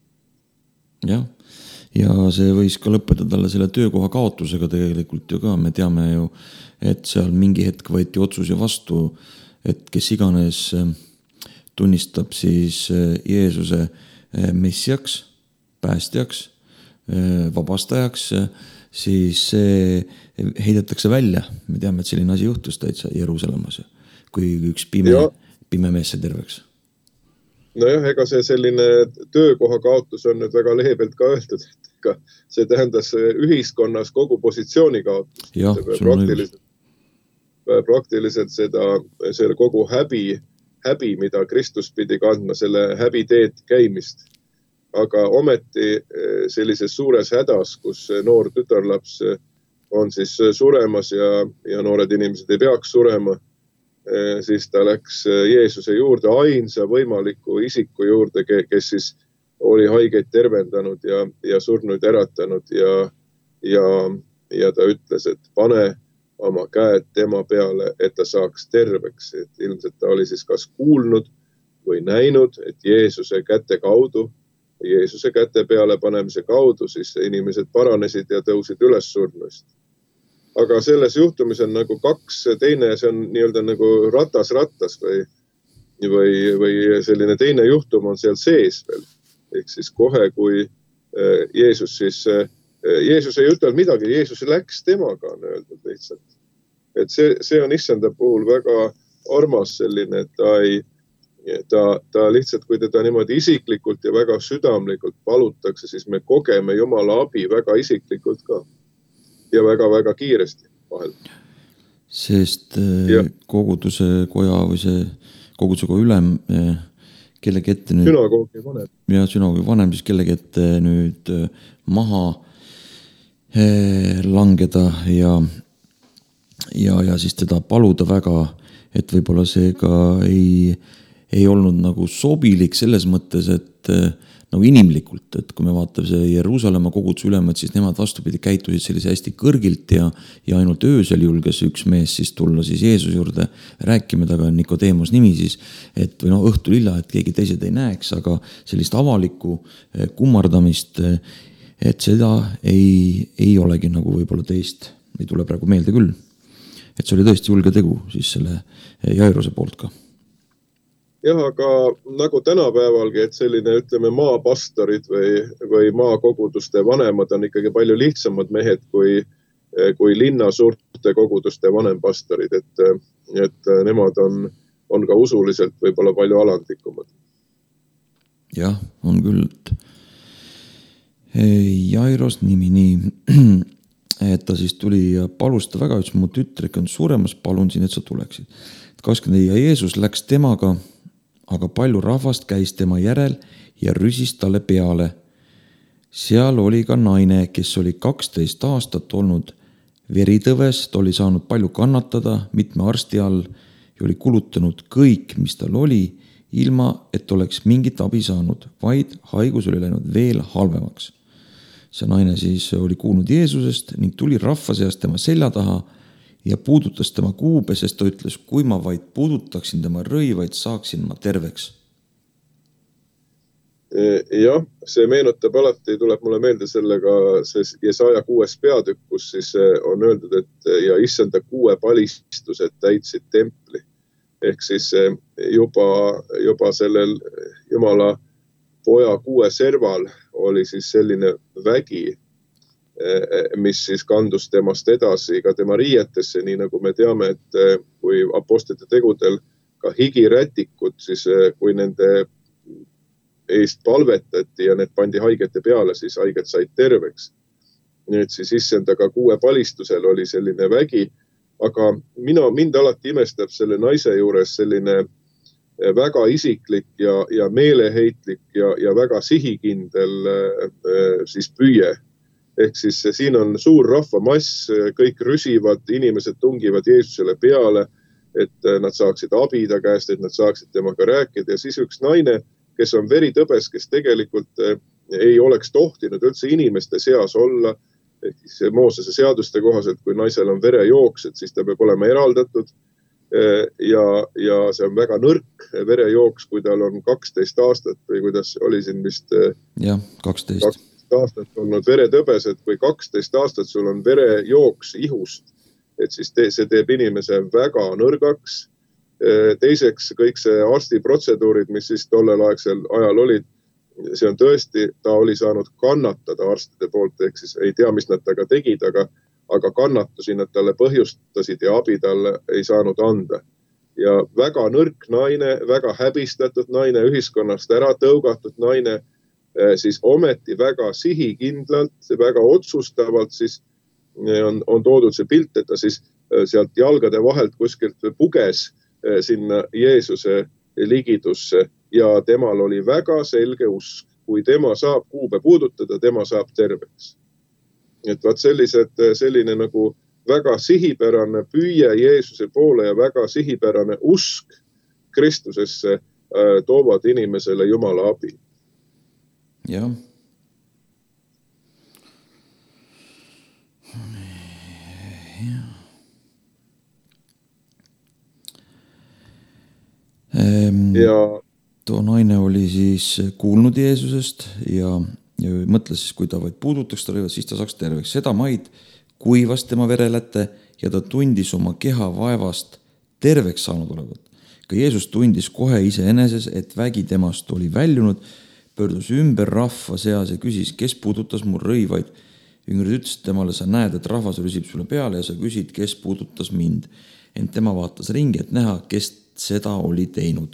Jah, ja see võis ka lõppeda talle selle töökoha kaotusega tegelikult ju ka, me teame ju, et seal mingi hetk võeti otsus ju vastu, et kes iganes tunnistab siis Jeesuse messiaks, päästjaks, vabastajaks, siis see heidetakse välja. Me teame, et selline asi juhtus täitsa Jeruusalemmas, kui üks pime, pime mees sai terveks. Nojah, ega see selline töökoha kaotus on nüüd väga lehebelt ka öeldud, et ega see tähendas ühiskonnas kogu positsiooni kaotus. Ja, praktiliselt, praktiliselt seda, selle kogu häbi, häbi, mida Kristus pidi kandma, selle häbi teed käimist. Aga ometi sellises suures hädas, kus noor tütarlaps on siis suremas ja, ja noored inimesed ei peaks surema, siis ta läks Jeesuse juurde, ainsa võimaliku isiku juurde, kes siis oli haigeid tervendanud ja, ja surnuid äratanud ja, ja, ja ta ütles, et pane oma käed tema peale, et ta saaks terveks. Et ilmselt ta oli siis kas kuulnud või näinud, et Jeesuse käte kaudu, Jeesuse käte peale panemise kaudu, siis inimesed paranesid ja tõusid üles surnuist. Aga selles juhtumis on nagu kaks, teine, see on nii-öelda nagu ratas rattas või, või, või selline teine juhtum on seal sees veel. Ehk siis kohe, kui Jeesus siis, Jeesus ei ütelnud midagi, Jeesus läks temaga, on öeldud lihtsalt. Et see, see on issanda puhul väga armas selline, et ta ei, ta, ta lihtsalt, kui teda niimoodi isiklikult ja väga südamlikult palutakse, siis me kogeme Jumala abi väga isiklikult ka. Ja väga-väga kiiresti vahel. Sest ja. koguduse koja või see koguduse koja ülem kellegi ette nüüd... Sünagoogi vanem. Ja sünagoogi vanem siis kellegi ette nüüd maha langeda ja, ja, ja siis teda paluda väga, et võib-olla see ka ei, ei olnud nagu sobilik selles mõttes, et nagu inimlikult, et kui me vaatame see Jeruusalemma koguduse ülemad, siis nemad vastupidi käitusid sellise hästi kõrgilt ja, ja ainult öösel julges üks mees siis tulla siis Jeesus juurde rääkima, taga Nikodeemos nimi siis, et või no õhtul illa, et keegi teised ei näeks, aga sellist avalikku kummardamist, et seda ei, ei olegi nagu võib-olla teist, ei tule praegu meelde küll. Et see oli tõesti julge tegu siis selle Jairuse poolt ka. Jah, aga nagu tänapäevalgi, et selline, ütleme, maapastorid või, või maakoguduste vanemad on ikkagi palju lihtsamad mehed kui, kui linna suurte koguduste vanempastorid, et, et nemad on, on ka usuliselt võib-olla palju alandikumad. Jah, on küll. Jairos nimi nii, et ta siis tuli ja palus ta väga, ütles mu tütrek on suremas, palun siin, et sa tuleksid. kakskümmend ja Jeesus läks temaga, aga palju rahvast käis tema järel ja rüsis talle peale. Seal oli ka naine, kes oli kaksteist aastat olnud veritõves, ta oli saanud palju kannatada mitme arsti all ja oli kulutanud kõik, mis tal oli, ilma et oleks mingit abi saanud, vaid haigus oli läinud veel halvemaks. See naine siis oli kuulnud Jeesusest ning tuli rahva seast tema selja taha ja puudutas tema kuube, sest ta ütles, kui ma vaid puudutaksin tema rõivaid, saaksin ma terveks. Jah, see meenutab alati, tuleb mulle meelde sellega see Jesaja kuues peatükk, kus siis on öeldud, et ja issanda kuue palistused täitsid templi. Ehk siis juba, juba sellel Jumala poja kuue serval oli siis selline vägi, mis siis kandus temast edasi ka tema riietesse, nii nagu me teame, et kui apostlite tegudel ka higirätikud, siis kui nende eest palvetati ja need pandi haigete peale, siis haiged said terveks. Nüüd siis issanda ka kuue palistusel oli selline vägi, aga mina, mind alati imestab selle naise juures selline väga isiklik ja, ja meeleheitlik ja, ja väga sihikindel siis püüe. Ehk siis siin on suur rahvamass, kõik rüsivad, inimesed tungivad Jeesusele peale, et nad saaksid abida käest, et nad saaksid temaga rääkida. Ja siis üks naine, kes on veritõbes, kes tegelikult ei oleks tohtinud üldse inimeste seas olla, ehk siis Moosese seaduste kohaselt, kui naisel on verejooks, et siis ta peab olema eraldatud ja, ja see on väga nõrk verejooks, kui tal on kaksteist aastat või kuidas oli siin vist jah, kaksteist. kaksteist aastat olnud veretõbes, et kui kaksteist aastat sul on verejooks ihust, et siis te, see teeb inimese väga nõrgaks. Teiseks kõik see arstiprotseduurid, mis siis tollel aegsel ajal olid, see on tõesti, ta oli saanud kannatada arstide poolt, ehk siis ei tea, mis nad taga tegid, aga, aga kannatusi nad talle põhjustasid ja abi talle ei saanud anda. Ja väga nõrk naine, väga häbistatud naine, ühiskonnast ära tõugatud naine, siis ometi väga sihikindlalt, väga otsustavalt siis on, on toodud see pilt, et ta siis sealt jalgade vahelt kuskilt puges sinna Jeesuse ligidusse ja temal oli väga selge usk. Kui tema saab kuube puudutada, tema saab terveks. Et vaat sellised, selline nagu väga sihipärane püüe Jeesuse poole ja väga sihipärane usk Kristusesse toovad inimesele Jumala abi. Jah. Ja too naine oli siis kuulnud Jeesusest ja, ja mõtles siis, kui ta vaid puudutaks ta rõivad, siis ta saaks terveks. Seda maid kuivas tema vereläte ja ta tundis oma keha vaevast terveks saanud olevat. Ka Jeesus tundis kohe iseeneses, et vägi temast oli väljunud, pöördus ümber rahva seas ja küsis, kes puudutas mul rõivaid. Jüngrid ütles temale, sa näed, et rahvas rüsib sulle peale ja sa küsid, kes puudutas mind. Ent tema vaatas ringi, et näha, kes seda oli teinud.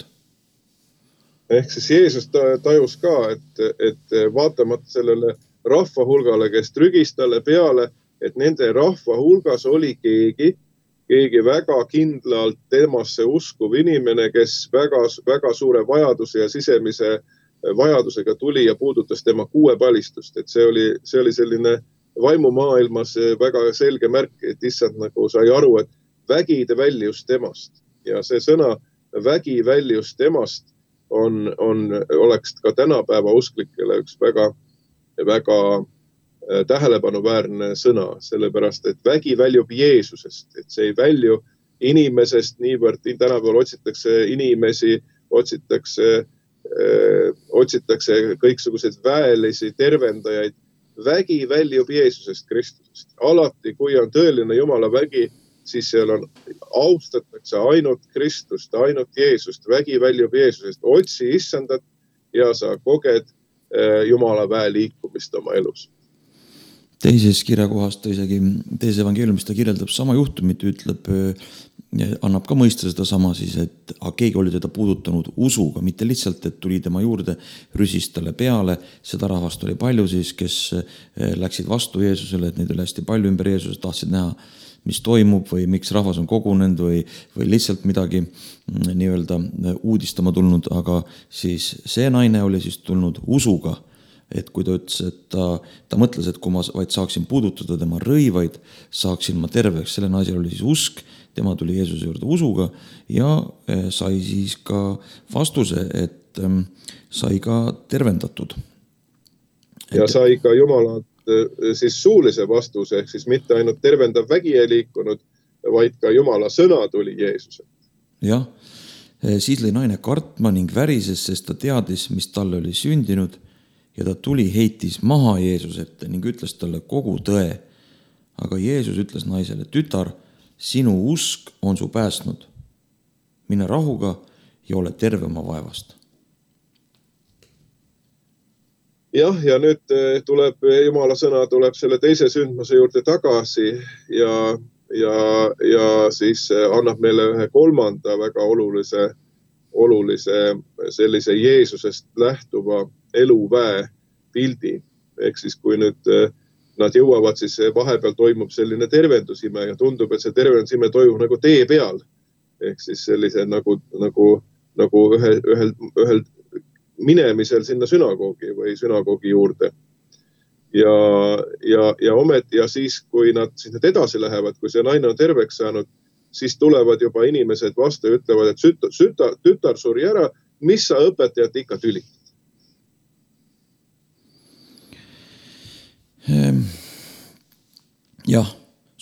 Ehk siis Jeesus tajus ka, et, et vaatamata sellele rahva hulgale, kes trügis talle peale, et nende rahva hulgas oli keegi, keegi väga kindlalt temasse uskuv inimene, kes väga, väga suure vajaduse ja sisemise vajadusega tuli ja puudutas tema kuuepalistust. Et see oli, see oli selline vaimumaailmas väga selge märk, et issand nagu sai aru, et vägi väljus temast. Ja see sõna vägi väljus temast on, on, oleks ka tänapäeva usklikele üks väga, väga tähelepanuväärne sõna, sellepärast, et vägi väljub Jeesusest, et see ei välju inimesest niivõrd, tänapäeval otsitakse inimesi, otsitakse, öö, otsitakse kõiksuguseid väelisi tervendajaid. Vägi väljub Jeesusest Kristusest. Alati, kui on tõeline Jumala vägi, siis seal on, austatakse ainult Kristust, ainult Jeesust, vägi väljub Jeesusest. Otsi issandat ja sa koged Jumala väe liikumist oma elus. Teises kirjakohas ta isegi, teises evangeeliumis ta kirjeldab sama juhtumit, ütleb, annab ka mõista seda sama siis, et keegi oli teda puudutanud usuga, mitte lihtsalt, et tuli tema juurde, rüsis talle peale, seda rahvast oli palju siis, kes läksid vastu Jeesusele, et neid oli hästi palju ümber Jeesusest, tahtsid näha, mis toimub või miks rahvas on kogunenud või, või lihtsalt midagi nii-öelda uudistama tulnud, aga siis see naine oli siis tulnud usuga, et kui ta ütles, et ta, ta mõtles, et kui ma vaid saaksin puudutada tema rõivaid, saaksin ma terveks. Selle naisel oli siis usk, tema tuli Jeesuse juurde usuga ja sai siis ka vastuse, et sai ka tervendatud. Ja sai ka Jumala siis suulise vastuse, ehk siis mitte ainult tervendav vägi ei liikunud, vaid ka Jumala sõna tuli Jeesuse. Jah, siis lõi naine kartma ning värises, sest ta teadis, mis talle oli sündinud ja ta tuli heitis maha Jeesusette ning ütles talle kogu tõe. Aga Jeesus ütles naisele, tütar, sinu usk on su päästnud. Mine rahuga ja ole terve oma vaevast. Jah, ja nüüd tuleb Jumala sõna tuleb selle teise sündmuse juurde tagasi ja, ja, ja siis annab meile ühe kolmanda väga olulise, olulise sellise Jeesusest lähtuva eluväe pildi. Ehk siis kui nüüd nad jõuavad, siis vahepeal toimub selline tervendusime ja tundub, et see tervendusime toimub nagu tee peal. Ehk siis sellise nagu, nagu, nagu ühel, ühel, ühel minemisel sinna sünagoogi või sünagoogi juurde. Ja, ja, ja ometi, ja siis, kui nad, siis nad edasi lähevad, kui see naine on terveks saanud, siis tulevad juba inimesed vastu ja ütlevad, et süta, süta, tütar suri ära, mis sa õpetajat ikka tülitad?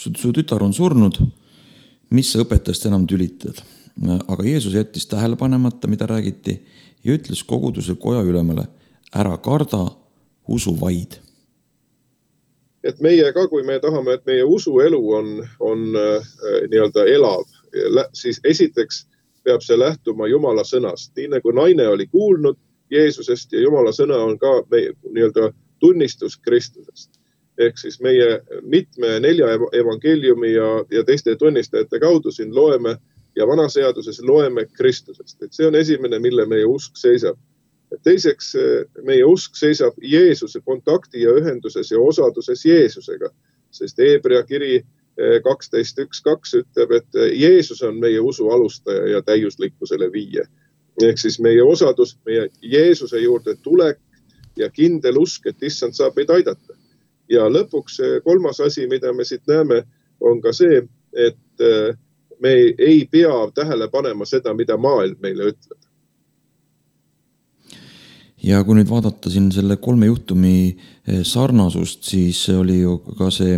su, su tütar on surnud, mis sa õpetajast enam tülitad? Aga Jeesus jättis tähele panemata, mida räägiti ja ütles koguduse koja ülemale, ära karda, usu vaid. Et meie ka, kui me tahame, et meie usuelu on, on äh, nii-öelda elav, siis esiteks peab see lähtuma Jumala sõnast. Nii nagu naine oli kuulnud Jeesusest ja Jumala sõna on ka meie nii-öelda tunnistus Kristusest. Ehk siis meie mitme nelja evangeeliumi ja, ja teiste tunnistajate kaudu siin loeme ja vanaseaduses loeme Kristusest. Et see on esimene, mille meie usk seisab. Teiseks, meie usk seisab Jeesuse kontakti ja ühenduses ja osaduses Jeesusega, sest Hebrea kiri kaksteist üks kaks ütleb, et Jeesus on meie usu alustaja ja täiuslikkusele viie. Ehk siis meie osadus, meie Jeesuse juurde tulek ja kindel usk, et issand saab meid aidata. Ja lõpuks kolmas asi, mida me siit näeme, on ka see, et me ei pea tähele panema seda, mida maailm meile ütleb. Ja kui nüüd vaadata siin selle kolme juhtumi sarnasust, siis oli ju ka see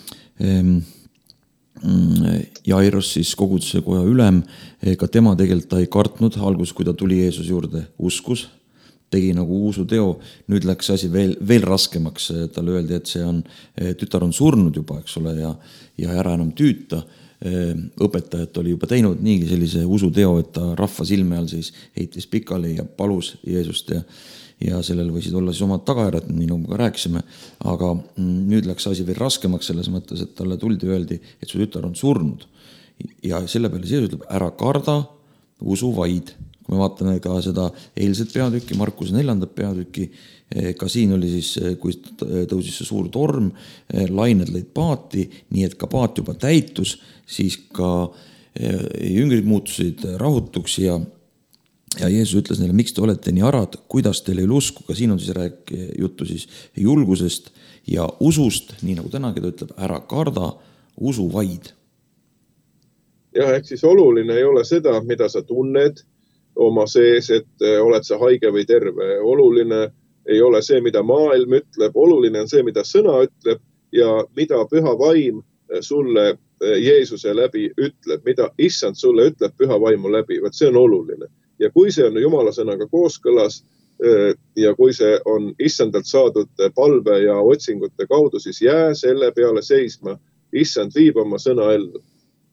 Jairus, siis koguduse koja ülem, ka tema tegelikult ta ei kartnud algus, kui ta tuli Jeesus juurde, uskus, tegi nagu usu teo, nüüd läks asi veel, veel raskemaks, talle öeldi, et see on, tütar on surnud juba, eks ole, ja, ja ära enam tüüta. Õpetajat oli juba teinud niigi sellise usuteo, et ta rahva silme all siis heitis pikali ja palus Jeesust ja, ja sellel võisid olla siis omad tagajärjed, nii nagu ka rääkisime, aga nüüd läks asi veel raskemaks selles mõttes, et talle tuldi öeldi, et su tütar on surnud ja selle peale Jeesus ütleb, ära karda, usu vaid. Kui me vaatame ka seda eilset peatükki, Markuse neljandat peatükki, ka siin oli siis, kui tõusis see suur torm, lained lõid paati, nii et ka paat juba täitus, siis ka jüngrid muutusid rahutuks ja, ja Jeesus ütles neile, miks te olete nii arad, kuidas teil ei ole usku, ka siin on siis rääk juttu siis julgusest ja usust, nii nagu tänagi ta ütleb, ära karda, usu vaid. Ja ehk siis oluline ei ole seda, mida sa tunned oma sees, et oled sa haige või terve. Oluline ei ole see, mida maailm ütleb, oluline on see, mida sõna ütleb ja mida püha vaim sulle Jeesuse läbi ütleb, mida issand sulle ütleb püha vaimu läbi, vaat see on oluline. Ja kui see on Jumala sõnaga kooskõlas ja kui see on issandalt saadud palve ja otsingute kaudu, siis jää selle peale seisma, issand viib oma sõna ellu.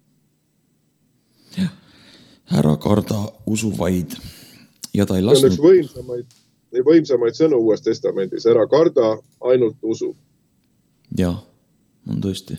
Jah, ära karda, usu vaid. Ja ta ei lasnud... See on üks võimsamaid, võimsamaid sõnu uues testamendis, ära karda, ainult usu. Jah, on tõesti.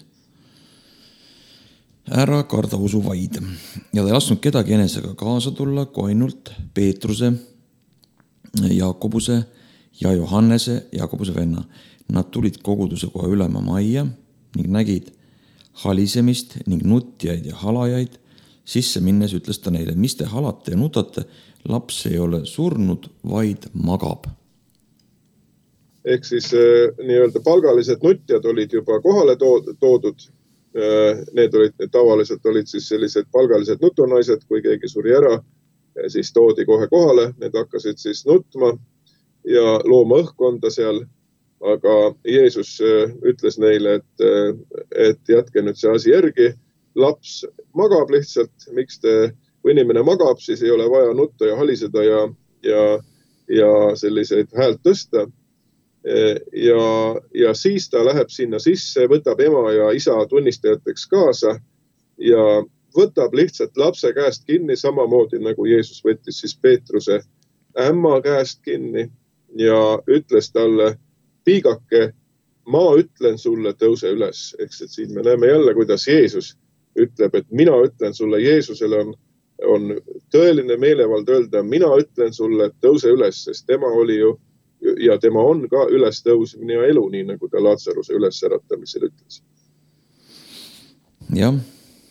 Ära karda, usu vaid. Ja ta ei lasnud kedagi enesega kaasa tulla, kui ainult Peetruse, Jaakobuse ja Johannese, Jaakobuse venna. Nad tulid koguduse kohe ülema majja ning nägid halisemist ning nutjaid ja halajaid. Sisse minnes ütles ta neile, mis te halate ja nutate, laps ei ole surnud, vaid magab. Ehk siis nii-öelda palgalised nutjad olid juba kohale toodud. Need olid, tavaliselt olid siis sellised palgalised nutunaised, kui keegi suri ära, siis toodi kohe kohale, need hakkasid siis nutma ja looma õhkkonda seal, aga Jeesus ütles neile, et, et jätke nüüd see asi järgi, laps magab lihtsalt, miks te, kui inimene magab, siis ei ole vaja nutta ja haliseda ja, ja, ja selliseid häält tõsta. Ja, ja siis ta läheb sinna sisse, võtab ema ja isa tunnistajateks kaasa ja võtab lihtsalt lapse käest kinni, samamoodi nagu Jeesus võttis siis Peetruse ämma käest kinni ja ütles talle, piigake, ma ütlen sulle, tõuse üles. Ehk et siin me näeme jälle, kuidas Jeesus ütleb, et mina ütlen sulle, Jeesusele on, on tõeline meelevald öelda, mina ütlen sulle, tõuse üles, sest tema oli ju ja tema on ka üles tõusmine ja elu, nii nagu ta Laatsaruse üles äratamisel ütles. Jah.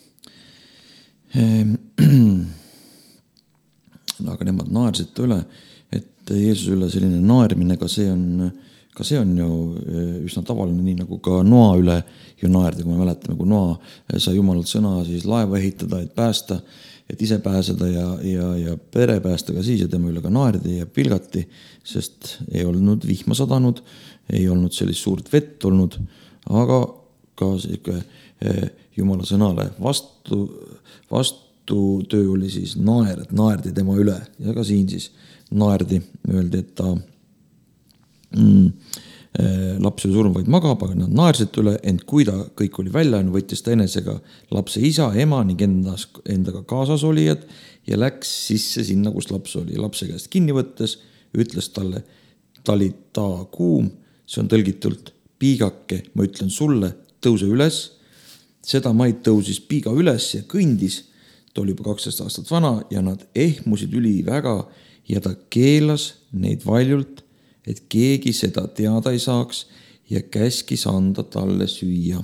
Aga nemad naersid üle, et Jeesus üle selline naermine, ka see on, ka see on ju üsna tavaline, nii nagu ka Noa üle ju naerdi, kui me mäletame, kui Noa sai Jumalalt sõna siis laeva ehitada, et päästa, et ise pääseda ja, ja, ja pere päästa ka siis ja tema üle ka naerdi ja pilgati, sest ei olnud vihma sadanud, ei olnud sellist suurt vett olnud, aga ka siuke jumala sõnale vastu, vastu töö oli siis naer, et naerdi tema üle ja ka siin siis naerdi, öeldi, et ta mm, laps oli surnud vaid magab, aga nad naersid üle, ent kui ta kõik oli välja, võttis ta enesega lapse isa, ema ning endas, endaga kaasas olijad ja läks sisse sinna, kus laps oli. Lapse käest kinni võttes ütles talle, tali ta kuum, see on tõlgitult piigake, ma ütlen sulle, tõuse üles. Seda maid tõusis piiga üles ja kõndis, ta oli juba kaksteist aastat vana ja nad ehmusid üli väga ja ta keelas neid valjult, et keegi seda teada ei saaks ja käskis anda talle süüa.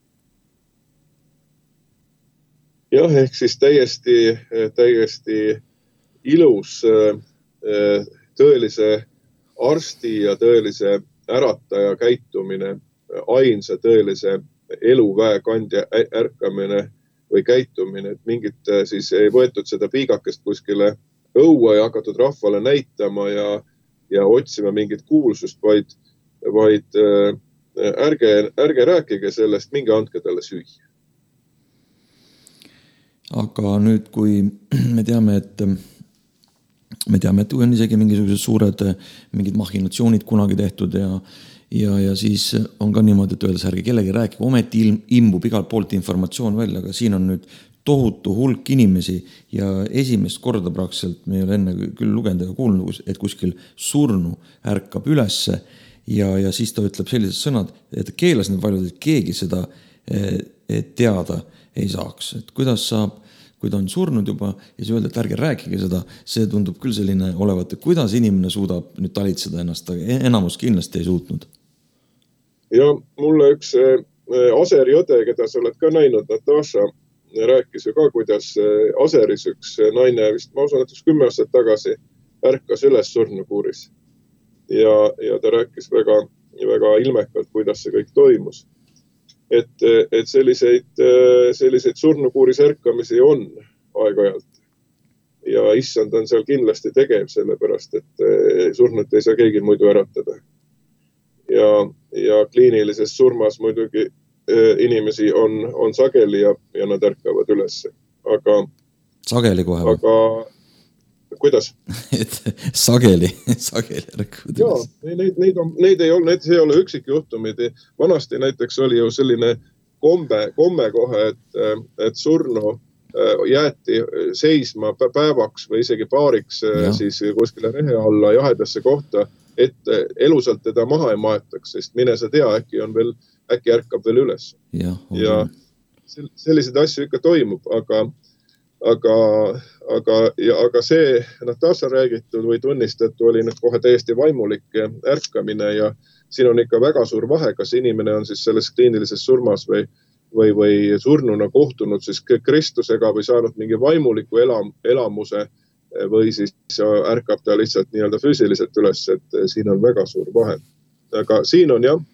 Jah, ehk siis täiesti, täiesti ilus tõelise arsti ja tõelise ärataja käitumine, ainsa tõelise eluväe kandja ärkamine või käitumine, et mingit siis ei võetud seda piigakest kuskile õua ja hakatud rahvale näitama ja ja otsima mingit kuulsust, vaid, vaid äh, ärge, ärge rääkige sellest, minge andke talle süüa. Aga nüüd, kui me teame, et me teame, et on isegi mingisugused suured mingid machinatsioonid kunagi tehtud ja, ja, ja siis on ka niimoodi, et öeldes ärge kellegi rääkige, ometi imbub igalt poolt informatsioon välja, aga siin on nüüd tohutu hulk inimesi ja esimest korda praktiliselt me ei ole enne küll lugenud ega kuulnud, et kuskil surnu ärkab ülesse ja, ja siis ta ütleb sellised sõnad, et keelas need valjud, et keegi seda teada ei saaks. Et kuidas saab, kui ta on surnud juba ja siis öelda, et ärge rääkige seda, see tundub küll selline olevat, et kuidas inimene suudab nüüd talitseda ennast, aga enamus kindlasti ei suutnud. Ja mulle üks Aseri õde, keda sa oled ka näinud, Natasha, rääkis ju ka, kuidas Aseris üks naine vist, ma usun, et üks kümme aastat tagasi ärkas üles surnukuuris. Ja, ja ta rääkis väga, väga ilmekalt, kuidas see kõik toimus. Et, et selliseid, selliseid surnukuuris ärkamisi on aeg-ajalt. Ja issand on seal kindlasti tegev, sellepärast, et surnut ei saa keegi muidu äratada. Ja, ja kliinilises surmas muidugi inimesi on, on sageli ja, ja nad ärkavad ülesse. Aga, sageli kohe? Aga kuidas? et sageli, sageli ärkavad ülesse. Jaa, neid, neid, on, neid ei ole, need ei ole üksik juhtumid. Vanasti näiteks oli ju selline kombe, komme kohe, et, et surnu jäeti seisma päevaks või isegi paariks ja. Siis kuskile rehe alla jahedasse kohta, et elusalt teda maha ei maetaks, sest mine sa tea, äkki on veel äkki ärkab veel üles. Ja, ja selliseid asju ikka toimub, aga, aga, aga, ja, aga see Natasha räägitud või tunnistatu oli nüüd kohe täiesti vaimulik ärkamine ja siin on ikka väga suur vahe, kas inimene on siis selles kliinilises surmas või, või, või surnuna kohtunud siis Kristusega või saanud mingi vaimuliku elam, elamuse või siis ärkab ta lihtsalt nii-öelda füüsiliselt üles, et siin on väga suur vahe. Aga siin on jah,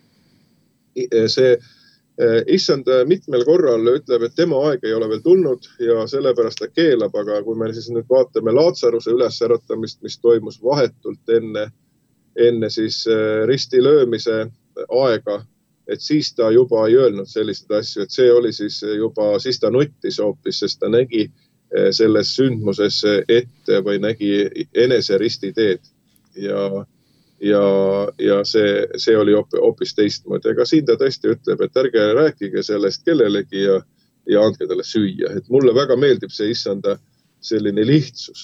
see issand mitmel korral ütleb, et tema aeg ei ole veel tulnud ja sellepärast ta keelab, aga kui me siis nüüd vaatame Laatsaruse ülesäratamist, mis toimus vahetult enne, enne siis risti löömise aega, et siis ta juba ei öelnud selliseid asju, et see oli siis juba, siis ta nuttis hoopis, sest ta nägi selles sündmuses ette või nägi enese ristiteed ja Ja, ja see, see oli hoopis teistmoodi. Ega siin ta tõesti ütleb, et ärge rääkige sellest kellelegi ja, ja andke talle süüa. Et mulle väga meeldib see issanda selline lihtsus.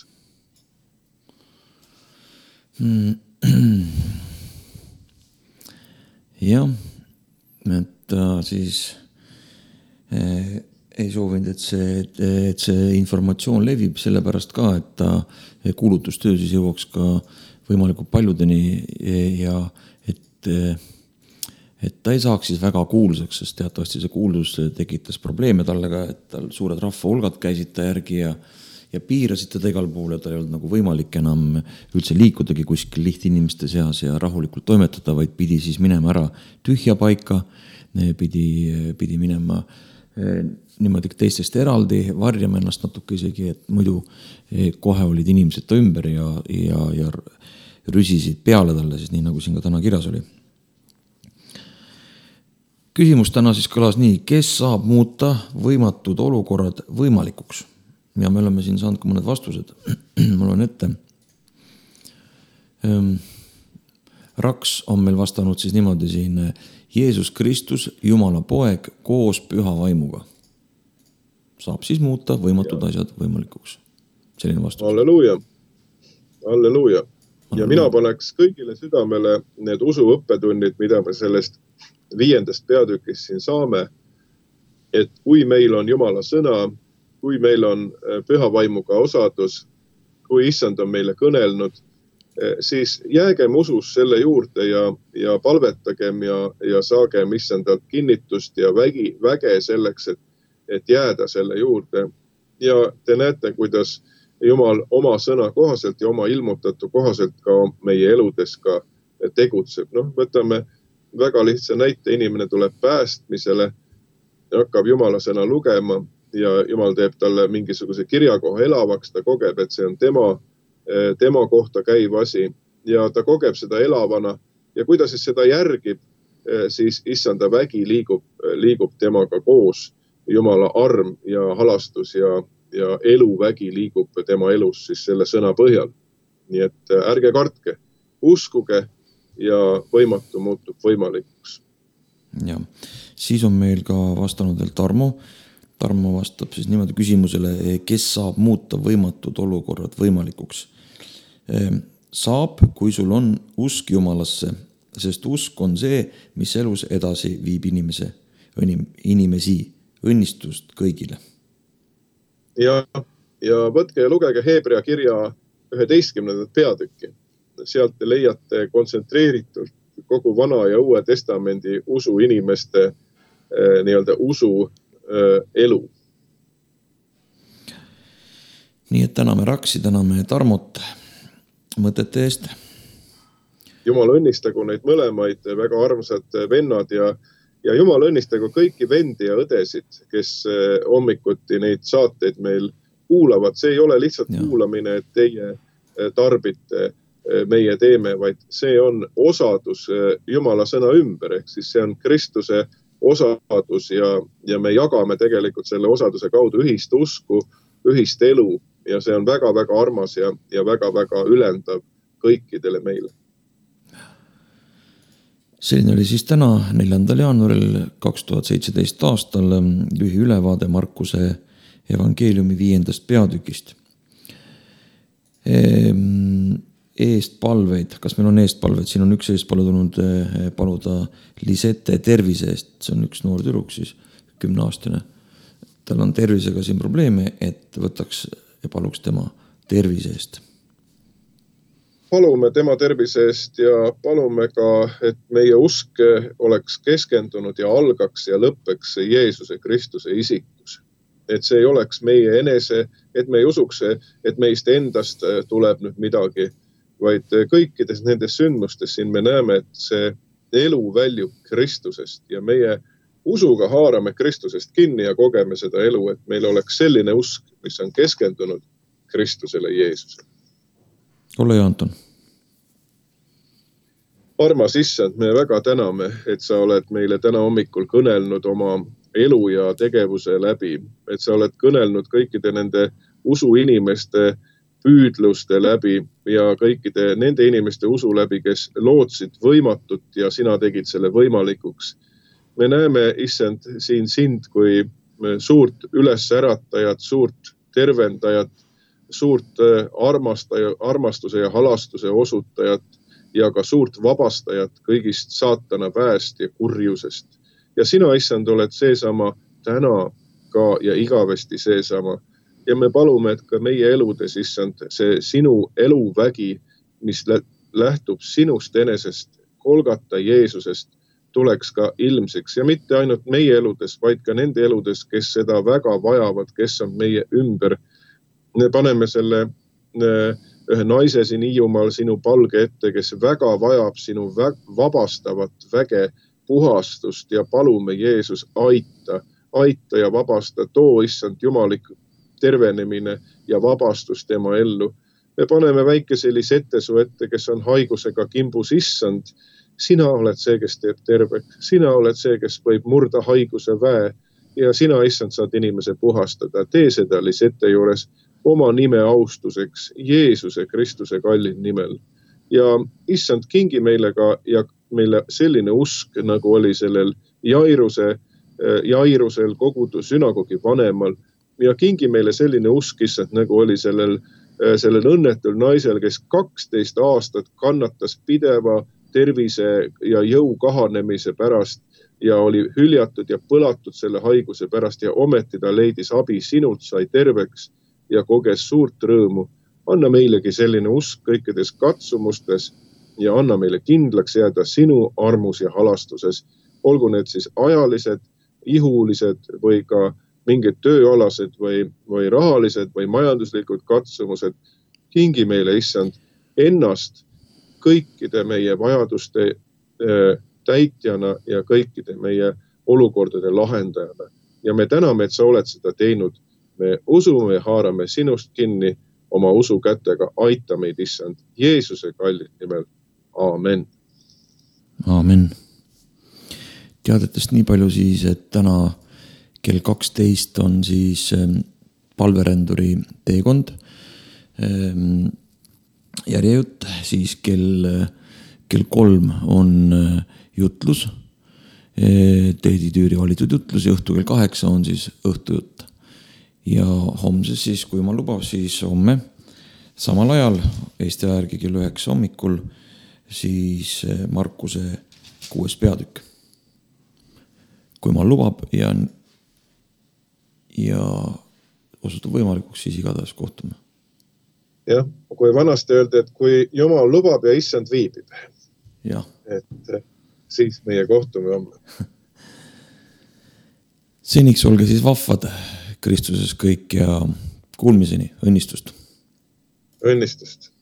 jah, et siis eh, ei soovinud, et see, et see informatsioon levib sellepärast ka, et ta kuulutustöö siis jõuaks ka võimalikult paljudeni ja et, et ta ei saaks siis väga kuulsaks, sest teatavasti see kuuldus tekitas probleeme talle ka, et tal suured rahvahulgad käisid ta järgi ja, ja piirasid teda igal pool ja ta ei olnud nagu võimalik enam üldse liikudagi kuskil lihtinimeste seas ja rahulikult toimetada, vaid pidi siis minema ära tühja paika, pidi, pidi minema niimoodi teistest eraldi, varjama ennast natuke isegi, et muidu kohe olid inimesed ta ümber ja, ja, ja rüsisid peale talle, siis nii nagu siin ka täna kirjas oli. Küsimus täna siis kõlas nii, kes saab muuta võimatud olukorrad võimalikuks? Ja me oleme siin saanud ka mõned vastused. Ma loen ette. Raks on meil vastanud siis niimoodi siin Jeesus Kristus, Jumala poeg koos püha vaimuga. Saab siis muuta võimatud ja. asjad võimalikuks. Selline vastus. Halleluuja. Halleluuja. Ja mina paneks kõigile südamele need usuõppetunnid, mida me sellest viiendast peatükist siin saame, et kui meil on Jumala sõna, kui meil on püha vaimuga osadus, kui issand on meile kõnelnud, siis jäägem usus selle juurde ja, ja palvetagem ja, ja saagem issandalt kinnitust ja vägi, väge selleks, et, et jääda selle juurde. Ja te näete, kuidas Jumal oma sõna kohaselt ja oma ilmutatu kohaselt ka meie eludes ka tegutseb. Noh, võtame väga lihtsa näite, inimene tuleb päästmisele, hakkab Jumala sõna lugema ja Jumal teeb talle mingisuguse kirjakoha elavaks, ta kogeb, et see on tema, tema kohta käiv asi ja ta kogeb seda elavana ja kui ta siis seda järgib, siis issanda vägi liigub, liigub temaga koos, Jumala arm ja halastus ja ja eluvägi liigub tema elus siis selle sõna põhjal. Nii et ärge kartke, uskuge ja võimatu muutub võimalikuks. Ja, siis on meil ka vastanud veel Tarmo. Tarmo vastab siis niimoodi küsimusele, kes saab muuta võimatud olukorrad võimalikuks. Saab, kui sul on usk Jumalasse, sest usk on see, mis elus edasi viib inimese, inimesi, õnnistust kõigile. Ja, ja võtke ja lugege Heebrea kirja üheteistkümnendat peatükki. Sealt te leiate kontsentreeritult kogu vana ja uue testamendi usu inimeste eh, nii-öelda usu eh, elu. Nii et täname Raksi, täname Tarmot mõtete eest. Jumal õnnistagu neid mõlemaid väga armsad vennad ja Ja Jumal õnnistagu kõiki vendi ja õdesid, kes hommikuti neid saateid meil kuulavad. See ei ole lihtsalt ja. kuulamine, et teie tarbite, meie teeme, vaid see on osadus Jumala sõna ümber. Ehk siis see on Kristuse osadus ja, ja me jagame tegelikult selle osaduse kaudu ühist usku, ühist elu ja see on väga-väga armas ja, ja väga-väga ülendav kõikidele meile. Selline oli siis täna neljandal jaanuaril kaks tuhat seitseteist aastal lühi ülevaade Markuse evangeeliumi viiendast peatükist. Eestpalveid, kas meil on eestpalveid? Siin on üks eestpalve tulnud paluda Lisette tervise eest. See on üks noor tüdruk siis, kümneaastane. Tal on tervisega siin probleeme, et võtaks ja paluks tema tervise eest. Palume tema tervise eest ja palume ka, et meie usk oleks keskendunud ja algaks ja lõppeks Jeesuse Kristuse isikus. Et see ei oleks meie enese, et me ei usuks, et meist endast tuleb nüüd midagi, vaid kõikides nendes sündmustes siin me näeme, et see elu väljub Kristusest ja meie usuga haarame Kristusest kinni ja kogeme seda elu, et meil oleks selline usk, mis on keskendunud Kristusele Jeesusele. Ole ja Anton. Armas issand, me väga täname, et sa oled meile täna hommikul kõnelnud oma elu ja tegevuse läbi, et sa oled kõnelnud kõikide nende usuinimeste püüdluste läbi ja kõikide nende inimeste usu läbi, kes lootsid võimatut ja sina tegid selle võimalikuks. Me näeme, issand, siin sind kui suurt ülesäratajat, suurt tervendajat, suurt armastaja, armastuse ja halastuse osutajat ja ka suurt vabastajat kõigist saatana väest ja kurjusest. Ja sina, issand, oled seesama täna ka ja igavesti seesama. Ja me palume, et ka meie eludes, issand, see sinu eluvägi, mis lähtub sinust enesest, Golgata Jeesusest, tuleks ka ilmseks. Ja mitte ainult meie eludes, vaid ka nende eludes, kes seda väga vajavad, kes on meie ümber. Me paneme selle ühe naise siin Hiiumaal sinu palge ette, kes väga vajab sinu vabastavat väge, puhastust ja palume Jeesus aita, aita ja vabasta, too issand jumalik tervenemine ja vabastus tema ellu. Me paneme väikese Lisette su ette, kes on haigusega kimbus issand sina oled see, kes teeb terveks, sina oled see, kes võib murda haiguse väe ja sina, issand, saad inimese puhastada. Tee seda Lisette juures oma nime austuseks, Jeesuse Kristuse kallin nimel. Ja issand, kingi meile ka ja meile selline usk, nagu oli sellel Jairuse, Jairusel kogudu sünagogi vanemal ja kingi meile selline usk, issand, nagu oli sellel, sellel õnnetul naisel, kes kaksteist aastat kannatas pideva tervise ja jõu kahanemise pärast ja oli hüljatud ja põlatud selle haiguse pärast ja ometi ta leidis abi sinult, sai terveks ja koges suurt rõõmu. Anna meilegi selline usk kõikides katsumustes ja anna meile kindlaks jääda sinu armus ja halastuses. Olgu need siis ajalised, ihulised või ka mingid tööalased või, või rahalised või majanduslikud katsumused. Kingi meile, issand, ennast kõikide meie vajaduste äh, täitjana ja kõikide meie olukordade lahendajana. Ja me täname, et sa oled seda teinud. Me usume ja haarame sinust kinni oma usu kätega. Aita meid, issand, Jeesuse kallid nimel. Aamen. Aamen. Teadetest nii palju siis, et täna kell kaksteist on siis palveränduri teekond. Järjejutt, siis kell, kell kolm on jutlus. Teedi Tüüri valitud jutlus ja õhtu kell kaheksa on siis õhtujutt. Ja homses siis, kui ma lubab, siis homme samal ajal Eesti ajärgi kell üheksa hommikul siis Markuse kuues peatükk. Kui ma lubab ja, ja osutub võimalikuks, siis igatahes kohtume. Jah, kui vanasti öeldi, et kui Jumal lubab ja issand viibib, ja. Et siis meie kohtume homme. Seniks olge siis vahvad Kristuses kõik ja kuulmiseni, õnnistust. Õnnistust.